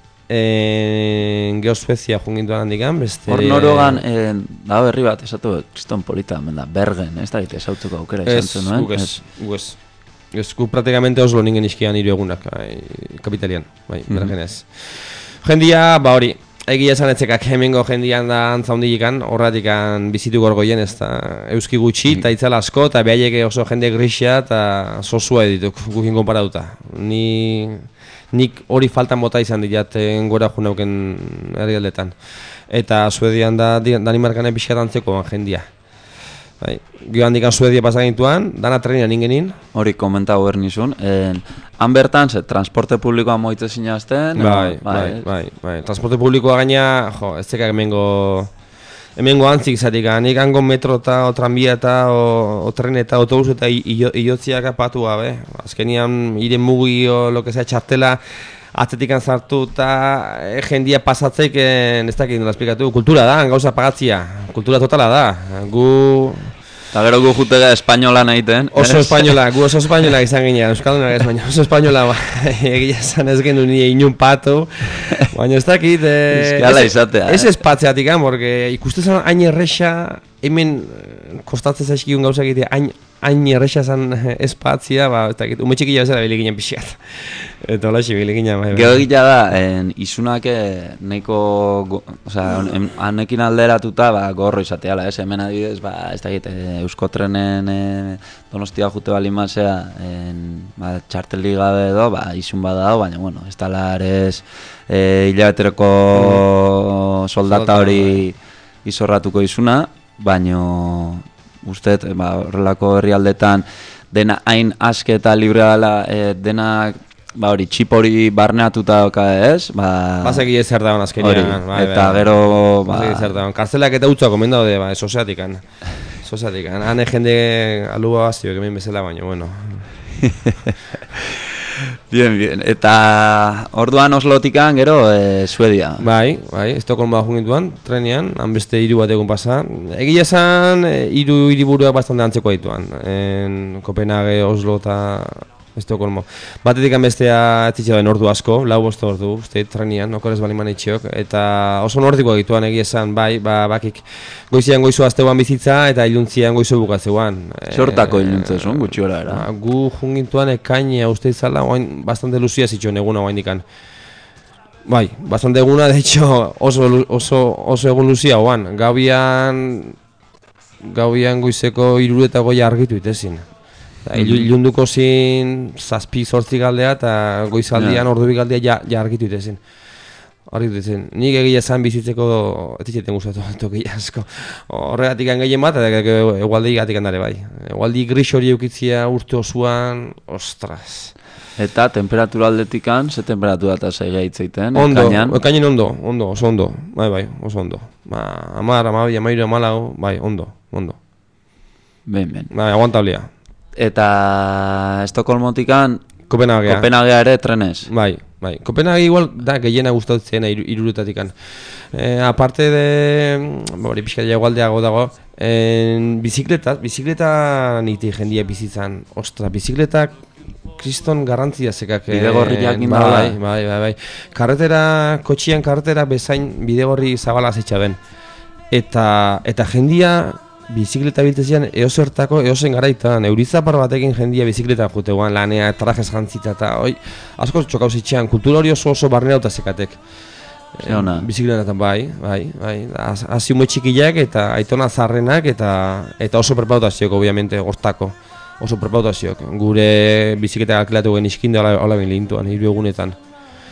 geospezia junginduan handikan, beste... Hor Noruegan, eh, dago herri bat, esatu, kriston polita, da, Bergen, ez da gite, esautuko aukera izan zen, nuen? Ez, gu ez, ez, gu praktikamente Oslo ningen iskian hiru egunak, kapitalian, bai, Bergen ez. Jendia, ba hori, egia esan etzekak hemengo jendian da antzaundikan, horratikan bizitu gorgoien, ez da, euski gutxi, eta itzala asko, eta behaiek oso jende grisia, eta sosua edituk, gukin konparatuta. Ni, nik hori faltan bota izan diat gora junauken herrialdetan. Eta Suedian da, Danimarkan pixkat antzeko jendia. Bai, gio handikan Suedia pasagintuan, dana trenian ingenin. Hori komentau behar nizun. Han bertan, ze, transporte publikoa moitze zinazten? Bai, bai, bai, bai. Transporte publikoa gaina, jo, ez zekak hemengo... Hemengo antzik zatik, nik hango metro eta o tranbia eta o, o tren eta autobus eta iotziak apatu gabe. Azkenian, ire mugi o lo que sea txartela, atzetikan sartu eta e, jendia pasatzeik, ez dakit nola esplikatu, kultura da, gauza pagatzia, kultura totala da. Gu... Eta gero gu jutega espainolan egiten. Oso espainola, gu oso espainola izan ginean, euskaldunak ez, baina oso espainola, ba, egia esan ez gendu nire inun patu, baina ez dakit... Izkiala izatea, ez espatzeatik, porque ikustezan hain erresa, hemen kostatzen zaizkigun gauza egitea, hain hain erresa zan espatzia, ba, ez dakit, ume txikila bezala bile ginen pixat. Eta hola xe, bile ginen, bai. Gero gila da, en, izunak nahiko, osea, hanekin alderatuta, ba, gorro izateala, ez, hemen adibidez, ba, ez dakit, Euskotrenen e, Donostia jute bali mazea, ba, txarteli gabe edo, ba, izun bada dago, baina, bueno, ez tala ez e, hilabeteroko mm. soldata hori izorratuko izuna, baino... Usted, ba, horrelako herrialdetan dena hain aske eta libre dela, e, dena ba hori txip hori barneatuta doka ez, ba... Bazeki ez zer dagoen azkenean, bai, eta bai, gero... Ba... Bazeki zer dagoen, karzelak eta utza komen daude, ba, soziatikan, soziatikan, hane jende alua bazio, kemen bezala baino, bueno... Bien, bien, eta orduan Oslotikan gero e, Suedia. Bai, bai, Estokolmoa jungintuan, trenean, han beste hiru bat egun pasa. Egia esan, hiru hiriburuak bastante antzeko dituan, en Kopenhague, Oslo eta Estokolmo. Batetik bestea etzitxe den ordu asko, lau bost ordu, uste, trenean, okorez baliman itxiok, eta oso nordikoa dituan egia esan, bai, ba, bakik goizian goizu azteuan bizitza eta iluntzian goizu bukatzeuan. Sortako iluntzezun, gutxi hora era? Gu jungintuan ekaina uste izala, oain bastante luzia zituen eguna oain dikan. Bai, bastante eguna, de hecho, oso, oso, oso egun luzia oan. Gauian, gauian goizeko hiru eta goia argitu itezin. Ilunduko zin zazpi zortzi galdea eta goizaldian ordu galdea ja, ja argitu itezin. Argitu itezin. Nik egia esan bizitzeko ez ditzaten gustatu toki asko. Horregatik gehien bat, eta egualdi gatik andare bai. Egualdi gris hori eukitzia urte osoan, ostras. Eta temperatura aldetikan, ze temperatura eta zaila hitzeiten? Ondo, ekainen ondo, ondo, oso ondo. Bai, bai, oso ondo. Ba, amar, amabi, amairu, amalau, bai, ondo, ondo. Ben, ben. Bai, aguantablia. Eta Estokolmotikan Kopenhagea. Kopenhagea ere trenez. Bai, bai. Kopenhage igual da gehiena gustatzen hirurutatikan. Eh, aparte de hori pixka igualdeago dago, en bizikleta, bizikleta niti jendia bizitzan. Ostra, bizikletak kriston garrantzia zekak. Bidegorriak eh, indala. Bai, bai, bai, bai. Karretera, kotxian karretera bezain bidegorri zabala zetxa ben. Eta, eta jendia bizikleta biltezian eozertako eozen garaitan, eurizapar batekin jendia bizikleta juteguan, lanea, trajes jantzita eta oi, asko txokau zitxean, kultura hori oso oso barnerauta zekatek. Zeona? Bizikletan bai, bai, bai, hasi ume txikiak eta aitona zarrenak eta eta oso prepautaziok, obviamente, hortako, oso prepautaziok. Gure bizikleta alkilatu gen iskindu hola bin lehintuan, hiru egunetan.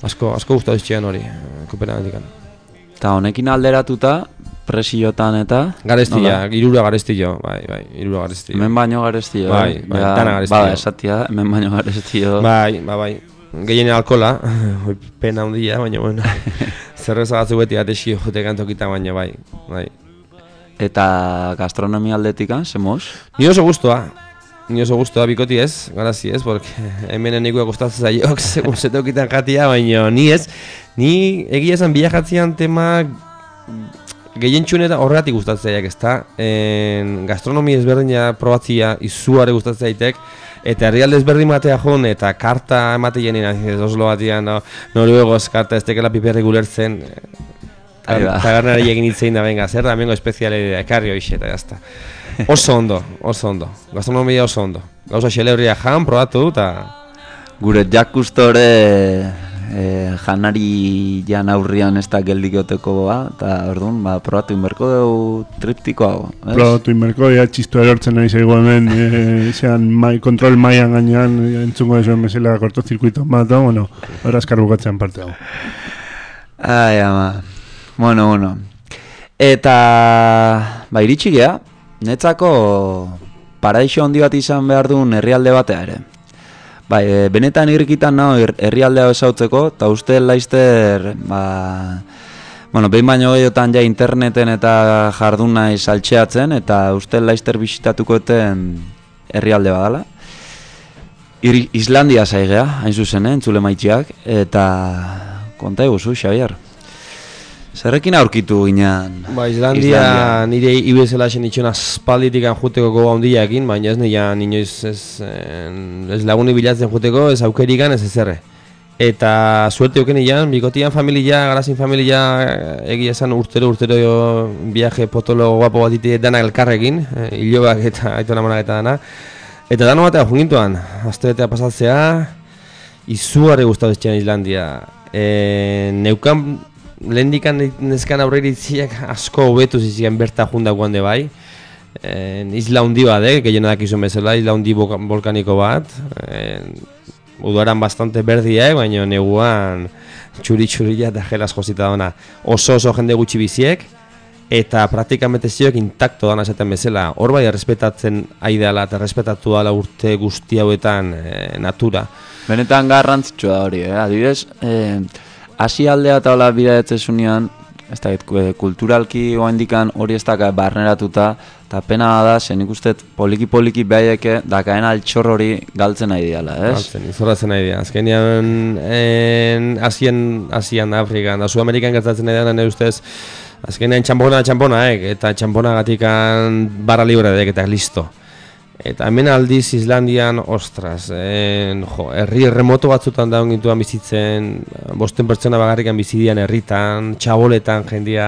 Asko, asko gustatu zituen hori, Kopenhagendikan. Eta honekin alderatuta, presiotan eta... Garestia, irura garestillo, bai, bai, irura garestillo. Hemen baino garestillo, bai, bai, ja, dana garestillo. Bada, esatia, hemen baino garestillo. Bai, bai, bai. Gehien alkola, pena handia, baina, bueno, zerreza batzu beti atexio jotekan tokita, baina, bai, bai. Eta gastronomia aldetikan, zemoz? Ni oso guztua, ni oso guztua bikoti ez, garazi ez, porque hemen enikoa kostatzen zaiok, segun zetokitan jatia, baina ni ez, ni egia esan bilakatzean tema gehien txuneta horregatik gustatzen zaiak, ezta? En gastronomia ezberdina probatzia, izuare gustatzen zaitek, eta herrialde ezberdin matea joan, eta karta emate jenien, ez Oslo batian, no, noruegoz karta ez tekela piperri gulertzen, tagarnari egin hitzein da, venga, zer da, mengo espeziale ekarri hoxe, eta jazta. Oso ondo, oso ondo, gastronomia oso ondo. Gauza xelebria jan, probatu, eta... Gure jakustore e, janari jan aurrian ez da geldigoteko ba, eta orduan, ba, probatu inberko dugu triptiko hau. Probatu inberko, ja txistu erortzen nahi zaigu hemen, e, zean mai, kontrol maian gainean, entzungo desuen bezala kortozirkuiton bat, bueno, hori azkar bukatzen parte hau. Ai, ama, bueno, bueno. Eta, ba, iritsi gea, netzako paraixo handi bat izan behar duen herrialde batea ere. Bai, e, benetan irrikitan nago herrialdea esautzeko, eta uste laizter, ba, bueno, behin baino gehiotan ja interneten eta jardun nahi saltxeatzen, eta uste laizter bisitatuko eten herrialde badala. Ir, Islandia zaigea, hain zuzen, eh, entzule maitxiak, eta konta eguzu, Xabier. Zerrekin aurkitu ginean? Ba, Islandia, Islandia. Nire ibezela esen itxona aspalditikan juteko goga handiakin, baina ez nirean inoiz ez, ez laguni bilatzen juteko, ez aukerikan ez ezerre. Eta suerte euken ian, bikotian familia, garazin familia, egia esan urtero, urtero jo, viaje potolo guapo bat ite dana elkarrekin, hilobak eta aitona monak eta dana. Eta dano batea jungintuan, astebetea pasatzea, izugarri gustatu etxean Islandia. E, neukan lehendikan nezkan aurreritziak asko hobetu zizian berta jundakoan de bai. E, isla hundi bat, eh, gehienak izan bezala, isla hundi volkaniko bat. E, udaran bastante berdiak, baina neguan txuri-txurila eta jelaz josita dona. Oso oso jende gutxi biziek, eta praktikamente zioek intakto dana esaten bezala. Hor bai errespetatzen aidala eta errespetatu dala urte guzti hauetan e, natura. Benetan garrantzitsua da hori, eh? Adibidez, eh, hasi aldea eta hola bidaetzezunean, ez da, kulturalki oaindikan hori ez da barneratuta, eta pena da, zen ikustet poliki-poliki behaieke dakaen altxor hori galtzen nahi diala, ez? Galtzen, izorratzen nahi dira. Azkenean, Asian, Asian, Afrikan, da Sudamerikan gertatzen nahi dira, nire ustez, azkenean txampona, txampona, ek, eta txampona gatikan barra libre dek, eta listo. Eta hemen aldiz Islandian, ostras, en, jo, herri remoto batzutan da ongintuan bizitzen, bosten pertsona bagarrikan bizidian herritan, txaboletan jendia,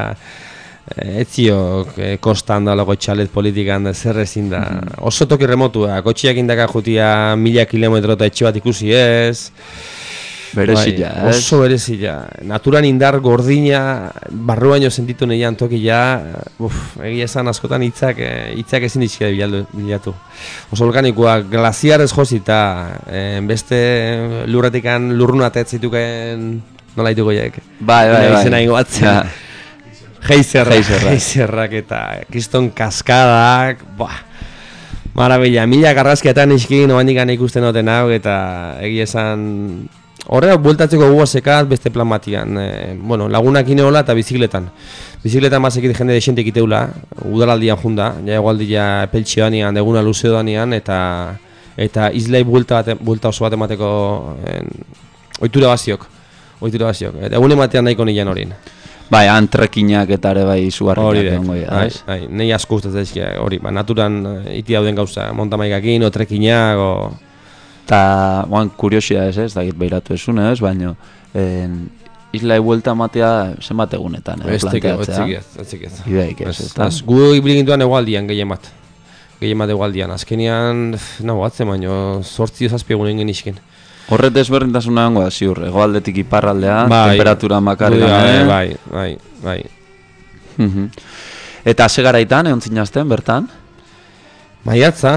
etziok, e, kostan da lago txalet politikan da zer ezin da. Oso toki remotua, kotxiak indaka jutia mila kilometro eta etxe bat ikusi ez. Berezila, bai, ez? Oso berezila. Naturan indar gordina, barruaino sentitu nahian toki ja, uf, egia esan askotan hitzak hitzak ezin dizkide bilatu. Oso volkanikoa, glaziarrez josita, eh, beste lurretikan lurrunatet zituken nola dituko jek. Bai, bai, bai. Izena ingoatzen. Geizerrak, geizerrak eta kriston kaskadak, buah. Marabila, mila garrazkiatan iskin, oandikan ikusten noten hau, eta egia esan... Horrela, bueltatzeko guazekat beste plan batian. E, bueno, lagunak ineola eta bizikletan. Bizikletan bazekit jende desentek iteula, udalaldian junda, ja egualdia peltxio danean, eguna luzeo danean, eta eta islai buelta, buelta oso bat emateko en, ohitura baziok. Ohitura baziok. Eta egun ematean nahiko nian horien. Bai, antrekinak eta ere bai izugarriak. Hori dek, bai, bai, nahi asko gustatzen dizkia, hori, ba, naturan iti dauden gauza, montamaikakin, o trekinak, o... Eta, oan, kuriosia ez ez, dakit behiratu esun ez, baina islai buelta matea zenbat egunetan, eh, planteatzea. Ez txik ez, Ideik ez, ez da. Gu ibiligintuan egualdian gehien bat, gehien bat egualdian, azkenian, nago batzen, baina sortzi zazpi egunen genizken. Horret ezberdintasuna dagoa da ziur, egoaldetik iparraldea, bai, temperatura makarrikan, eh? Bai, bai, bai. Eta ze garaitan, egon zinazten, bertan? Maiatza.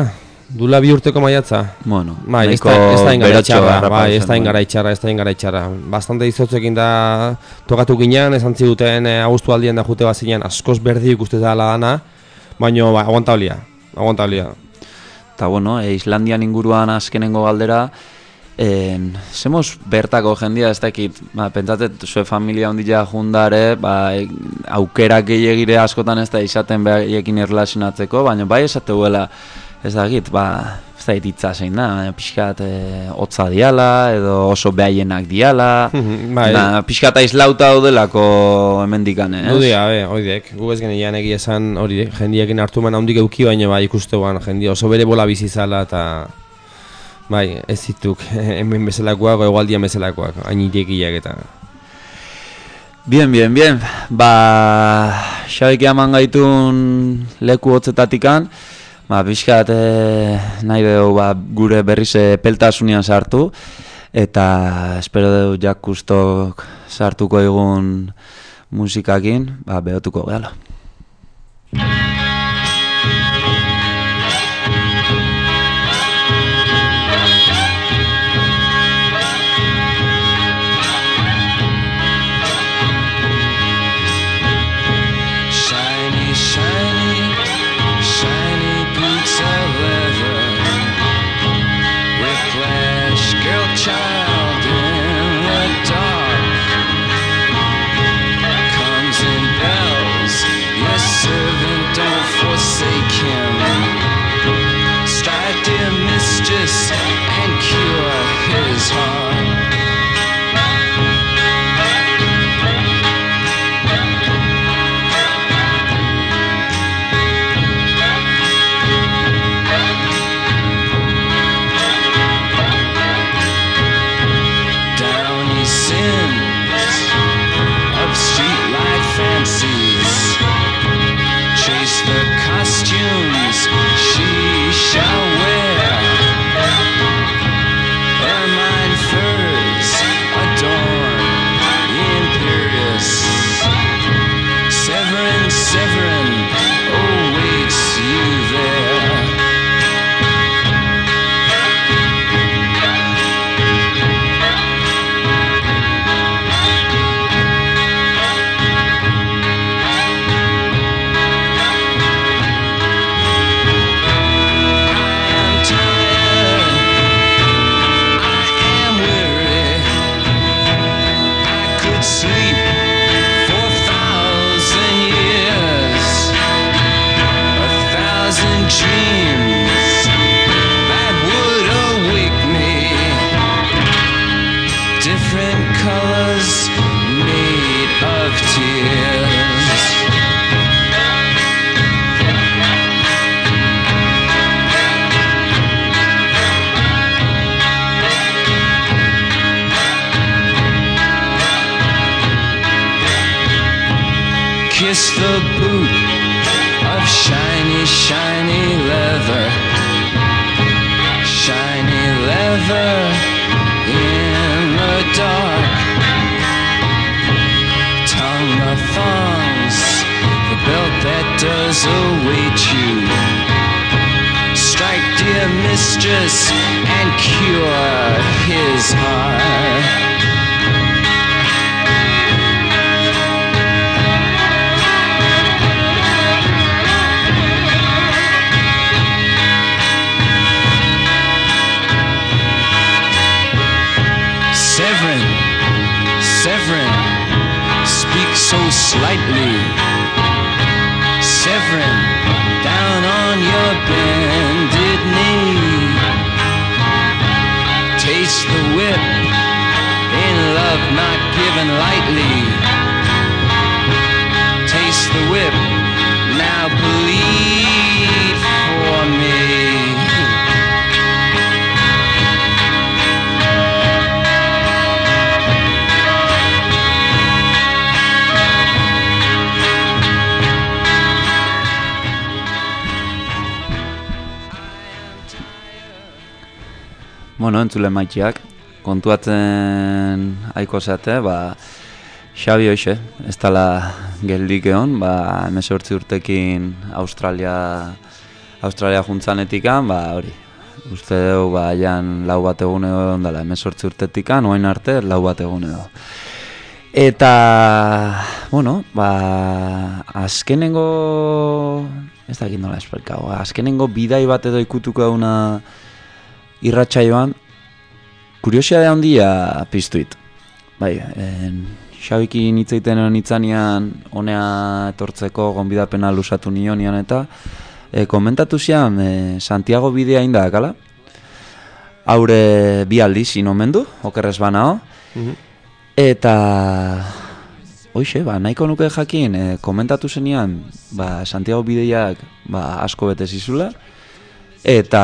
Dula bi urteko maiatza? Bueno, bai, ez da, ez da ingaraitxarra, bai, ez da ingaraitxarra, ez da ingaraitxarra. Bastante izotzekin da tokatu ginean, esan ziguten e, agustu aldian da jute bazinean, askoz berdi ikuste dela dana, baina ba, aguantablia, aguantablia. Eta bueno, e, Islandian inguruan azkenengo galdera, en, semos bertako jendia ez dakit, ba, pentsatet zue familia ondila jundare, ba, e, aukerak gehiagire askotan ez da izaten behaiekin erlazionatzeko, baina bai esateuela, ez dakit, ba, ez da hitza zein da, pixkat e, hotza diala, edo oso behaienak diala, bai. Na, pixkat aislauta daudelako hemendikan, ez? Dudia, be, oidek, gu ez genean egia esan hori jendiekin hartu man handik euki, baina bai ikustean jendia oso bere bola bizizala, eta bai, ez zituk hemen bezalakoak, egualdian bezalakoak, hainitekiak eta... Bien, bien, bien, ba, xabeki aman gaitun leku hotzetatikan, ba, pixkat e, nahi dugu ba, gure berriz peltasunian sartu, eta espero dugu jakustok sartuko egun musikakin, ba, behotuko gehala. And cure his heart. Down he sins of streetlight fancies, chase the costumes she shall wear. Ermine furs adorn the imperious. Severin, Severin awaits you there. Dreams that would awake me, different colors made of tears. Kiss the boot of shiny, shiny leather, shiny leather in the dark. Tongue the thongs, the belt that does await you. Strike, dear mistress, and cure his heart. Severin, Severin, speak so slightly. Severin, down on your bended knee. Taste the whip, in love not given lightly. Taste the whip, now bleed for me. Bueno, entzule maitxeak, kontuatzen aiko zate, ba, Xabi hoxe, ez dala geldik egon, ba, hemezortzi urtekin Australia Australia juntzanetikan, ba, hori, uste dugu, ba, jan lau bat egun edo ondala, emezortzi urtetikan, oain arte, lau bat egun edo. Eta, bueno, ba, azkenengo, ez dakit nola espelkau, azkenengo bidai bat edo ikutuko dauna irratsaioan, kuriosidade handia piztuit. Bai, en, Xabikin hitzeiten nitzanean, honea etortzeko gonbidapena lusatu nionian eta, e, komentatu zian, e, Santiago bidea inda dakala, haure bi aldiz inomendu, okerrez banao, mm-hmm. Eta, hoxe, ba, nahiko nuke jakin, e, komentatu zenian, ba, Santiago bideiak ba, asko bete zizula, eta,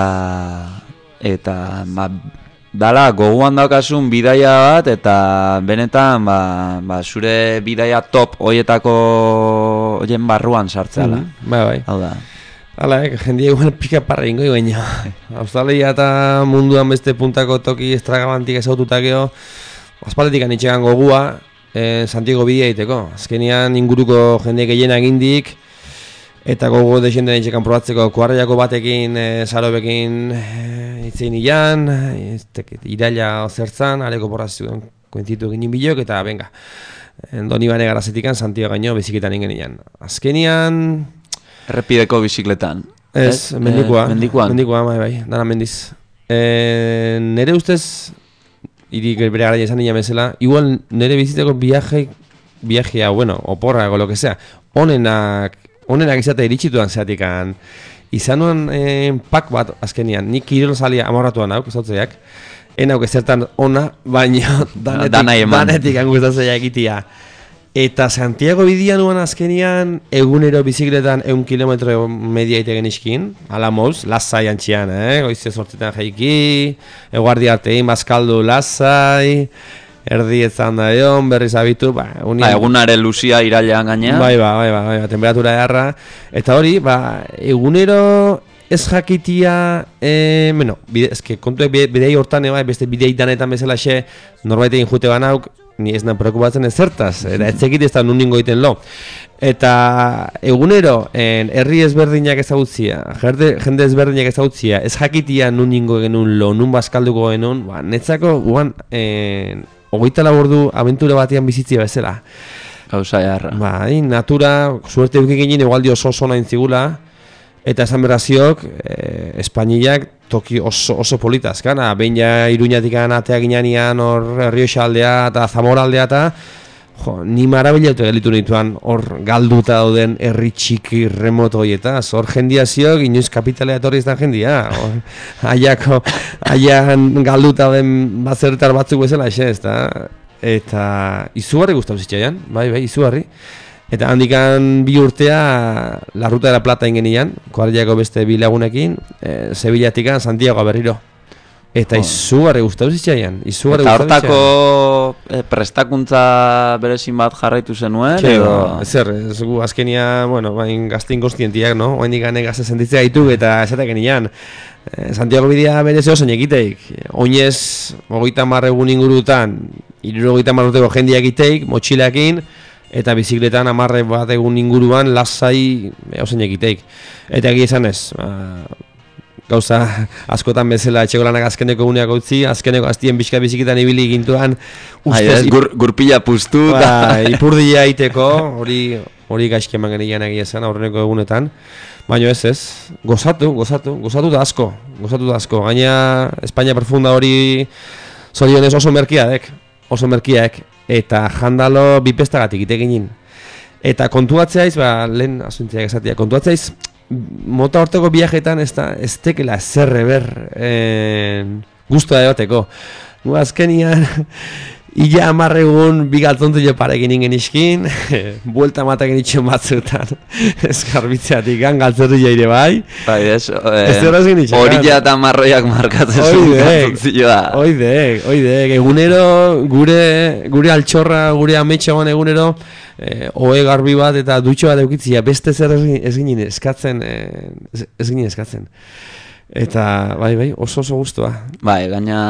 eta, ba, dala, goguan daukasun bidaia bat, eta benetan, ba, ba, zure bidaia top hoietako hoien barruan sartzeala. Mm, bai, bai. Hau da. Hala, eh, jendia igual pika parra ingo baina. Australia eta munduan beste puntako toki estragabantik ezaututakeo, aspaldetik anitxegan gogua, eh, Santiago bidea egiteko. Azkenean inguruko jende gehienak indik, eta gogo de jende anitxegan probatzeko kuarriako batekin, eh, sarobekin eh, itzein ilan, iraila zertzan, aleko porrazioen kuentitu egin bilok, eta venga, doni bane garazetikan Santiago gaino biziketan ingen ilan. Azkenean... Errepideko bizikletan. Ez, eh? mendikoa. Eh, mendikoan. Mendikoa, bai, bai, dana mendiz. Eh, nere ustez... Iri bere gara izan nina bezala, igual nire bizitzeko viaje, viajea, bueno, oporra, o lo que sea, onenak, onenak izate iritsituan zeatikan, izan nuen eh, pak bat azkenian, nik kirol salia amorratuan hauk, zautzeak, enauk ezertan ona, baina danetik, danetik angustatzea egitea. Eta Santiago bidia nuen azkenian, egunero bizikletan eun kilometro media itegen iskin, ala mouz, lasai antxian, eh? Goizte sortzetan jaiki, eguardi artein, bazkaldu lasai, erdi etzan da egon, berriz abitu, ba, ba, egunare luzia irailean gainea. Bai, ba, bai, ba, bai, ba, temperatura eharra. Eta hori, ba, egunero ez jakitia, eh, bueno, bide, eske, kontuek bidei hortan, eba, beste bidei danetan bezala xe, norbait egin jute banauk, ni ez nahi preokupatzen ez zertaz, eta ez zekit ez da nun ningo iten lo. Eta egunero, en, herri ezberdinak ezagutzia, jende, jende ezberdinak ezagutzia, ez jakitia nun ningo genuen lo, nun bazkalduko genuen, ba, netzako, guan, en, hogeita labordu abentura batean bizitzia bezala. Gauza jarra. Bai, natura, suerte dukin ginen, egualdi oso oso nahin zigula, eta esan berraziok, eh, Espainiak toki oso, oso politaz, kana, behin ja Iruñatik atea ginean hor Rioxa aldea eta Zamora aldea eta jo, ni marabilatu gelitu nituan hor galduta dauden herri txiki remoto hoietaz, hor jendia ziok inoiz kapitalea etorri izan jendia, hor aiako, aian galduta dauden bazertar batzuk bezala xe, ezta? Eta izugarri gustatu zitzaian, bai, bai, izugarri. Eta handikan bi urtea La Ruta de la Plata ingenian, kuadrillako beste bi lagunekin, e, Sevillatikan Santiago berriro. Eta oh. izugarri gustatu zitzaian, izugarri gustatu zitzaian. Eta hortako e, prestakuntza berezin bat jarraitu zenuen? Ke, edo... Zer, ez gu azkenia, bueno, bain gaztein konstientiak, no? Oen dikane gazte sentitzea ditu eta esatek enian. E, Santiago bidea berez ozen egiteik. Oinez, hogeita hamar egun ingurutan, hirurogeita hamar urteko jendia egiteik, motxilakin, eta bizikletan amarre bat egun inguruan lasai hausen egiteik. Eta egia esan ez, gauza askotan bezala etxeko lanak azkeneko eguneak utzi, azkeneko aztien bizka bizikletan ibili gintuan ustez gur, gurpila puztu ba, ipurdia iteko, hori hori gaizki eman genian egia esan aurreneko egunetan. Baina ez ez, gozatu, gozatu, gozatu da asko, gozatu da asko. Gaina Espainia profunda hori zorionez oso merkiadek, oso merkiaek. Eta jandalo bipestagatik ite ginen. Eta kontuatzeaiz, ba, lehen asuntziak esatia, kontuatzeaiz, mota horteko viajetan ez da, ez tekela zerre ber en, guztua edateko. Gu azkenian, illa amarregun bigaltzontu parekin ingen iskin, buelta matak genitxen batzutan, eskarbitzeatik gan galtzerri jaire bai. Bai, ez, eh, horila eta marroiak markatzen zuen galtzontzio da. Oidek, oidek, egunero gure, gure altxorra, gure ametxagoan egunero, eh, oe garbi bat eta dutxo bat eukitzia, beste zer ez ginen eskatzen, eh, ez ginen eskatzen. Eta, bai, bai, oso oso guztua. Bai, gaina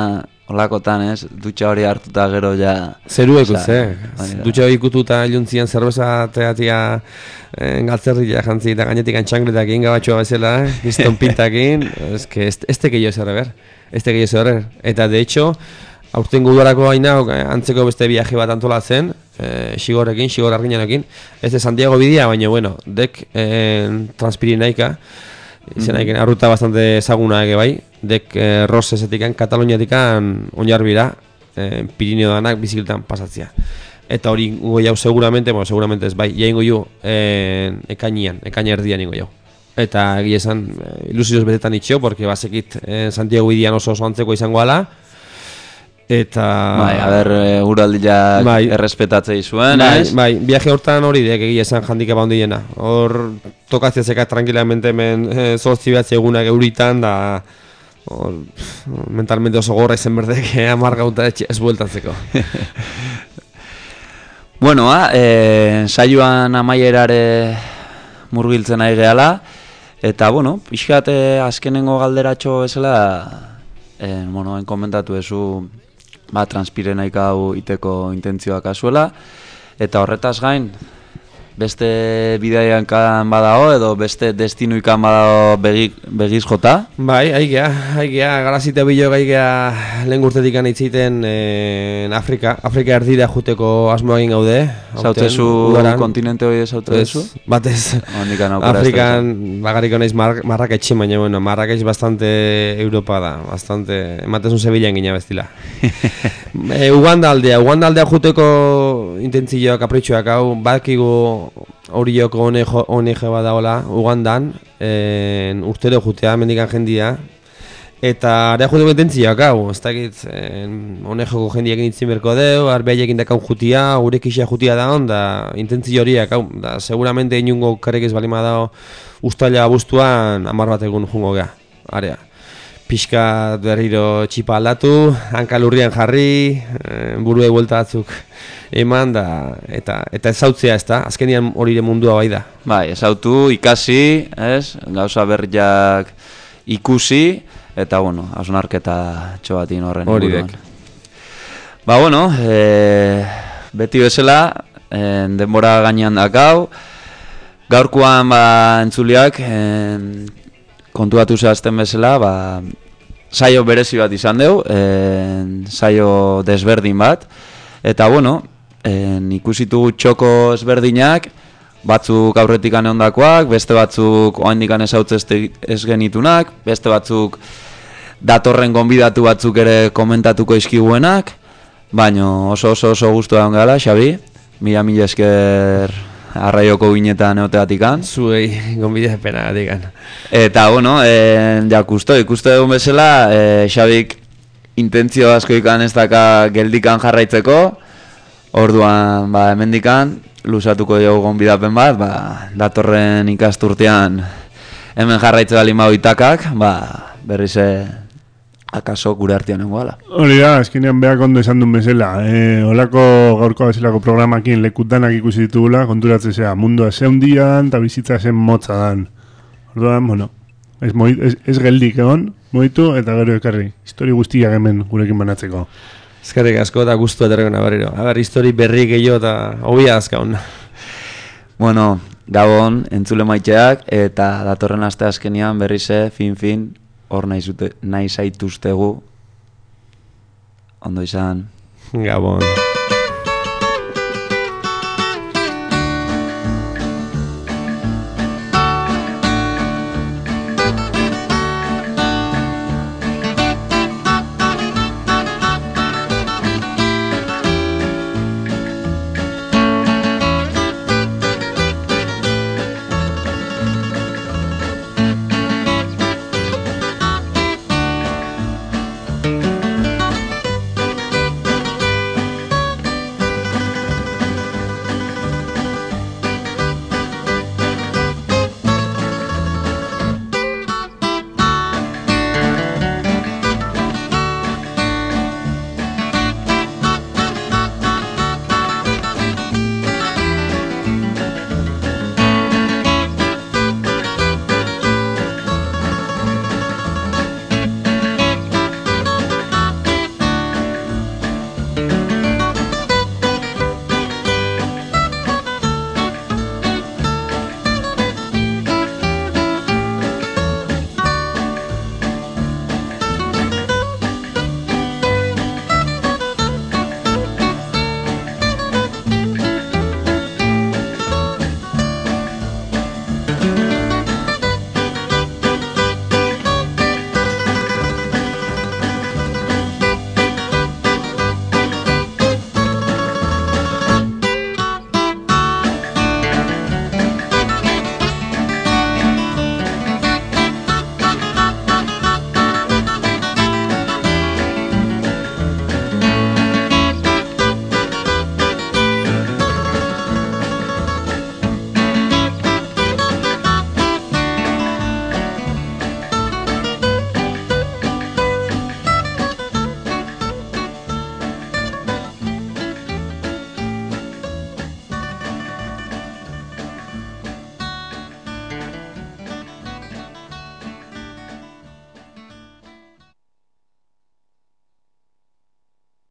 Olakotan, ez? Dutxa hori hartuta gero ja... Zeru ekuz, Osea, eh? hori da. Dutxa hori ikututa iluntzian zerbeza teatia eh, galtzerria jantzi eta gainetik antxangletak egin gabatxoa bezala, eh? Bizton pintakin, ez que ez, ez teke jo zer ber, ez teke jo zer. Eta de hecho, aurten guduarako haina antzeko beste viaje bat antolatzen, eh, Xigorekin, Xigor Arginanekin, ez de Santiago bidea, baina bueno, dek eh, Transpirinaika, izenaik, mm. arruta bastante ezaguna ege bai, dek eh, Rosesetikan, Kataluniatikan oinarbira, eh, Pirineo danak bizikletan pasatzea. Eta hori ingo jau seguramente, bueno, seguramente ez bai, ja ingo ju eh, ekainian, ekaina erdian ingo jau. Eta egia esan, eh, ilusioz betetan itxo, porque bazekit eh, Santiago bidian oso oso antzeko izango ala, eta... Bai, a ber, e, uraldiak Bai. errespetatzei zuen, Bai, ez? bai, viaje hortan hori dek egia esan handicap handiena. Hor tokatzea zeka tranquilamente hemen eh, zortzi behatzi egunak euritan da hor, mentalmente oso gorra izen berdek eh, amargauta ez bueltatzeko. Bueno, ah, e, saioan amaierare murgiltzen ari gehala, eta, bueno, pixkat eh, azkenengo galderatxo bezala, eh, bueno, hain komentatu ezu, ba, Transpirenaik hau iteko intentzioak azuela, eta horretaz gain, beste bidaiankan badao, edo beste destinuikan badao begi, begiz jota? Bai, aigea, aigea, garazite bilok aigea lehen gurtetik anitzeiten eh, Afrika, Afrika erdira juteko asmoa egin gaude. Zautezu udaran. kontinente hori zautezu? Batez, Hondikan aukera Afrikan bagarriko naiz mar, Marrakech, baina bueno, Marrakech bastante Europa da, bastante, ematezun Sevillan gina bestila. e, Uganda aldea, Uganda aldea juteko intentzioak, kapritxoak hau, bakigu horioko O N G bat daola, Ugandan, en, urtero jutea, mendikan jendia, eta area juteko intentzioak hau, ez dakit, O N G-ko jendiak initzin berko deu, arbeiakin dakaun jutia, gurek isa jutia da hon, da intentzio horiak hau, da seguramente inungo karek ez balima dao, ustaila abuztuan amar bat egun jungo gea, area. Pixka berriro txipa aldatu, hankalurrian jarri, e, buruei buelta batzuk eman da, eta, eta ezautzea ez da, azkenian hori mundua bai da. Bai, ezautu, ikasi, ez, gauza berriak ikusi, eta, bueno, hausnarketa txobatin horren Hori inguruan. dek. Ba, bueno, e, beti bezala, e, denbora gainean dakau, gaurkoan, ba, entzuliak, e, kontuatu zehazten bezala, ba, saio berezi bat izan deu, e, saio desberdin bat, eta bueno, e, ikusitugu txoko ezberdinak, batzuk aurretik ondakoak, beste batzuk oaindikan ezautz ez genitunak, beste batzuk datorren gonbidatu batzuk ere komentatuko izkiguenak, baino oso oso oso guztua egon gala, Xabi, mila mila esker arraioko ginetan eoteatikan. Zuei, gonbidea pena gatikan. Eta, bueno, e, jakusto, ikustu egun bezala, e, Xabik intentzio asko ikan ez daka geldikan jarraitzeko, orduan, ba, hemendikan, luzatuko dugu gonbidapen bat, ba, datorren ikasturtean hemen jarraitze bali mau itakak, ba, berrize akaso gure artean nengoala. Hori da, azkenean behak ondo esan duen bezala. E, olako gaurko bezalako programakin lekutanak ikusi ditugula, konturatzen zea, mundua zeundian eta bizitza zen motza dan. Orduan, bueno, ez, moit, ez, ez geldik egon, moitu eta gero ekarri. Histori guztiak hemen gurekin banatzeko. Eskerrik asko eta gustu etorriko nabarriro. A ber, histori berri gehiago eta hobia azkaun. Bueno, gabon, entzule maiteak, eta datorren aste azkenian berrize, fin-fin, hor nahi zaituztegu, ondo izan. Gabon.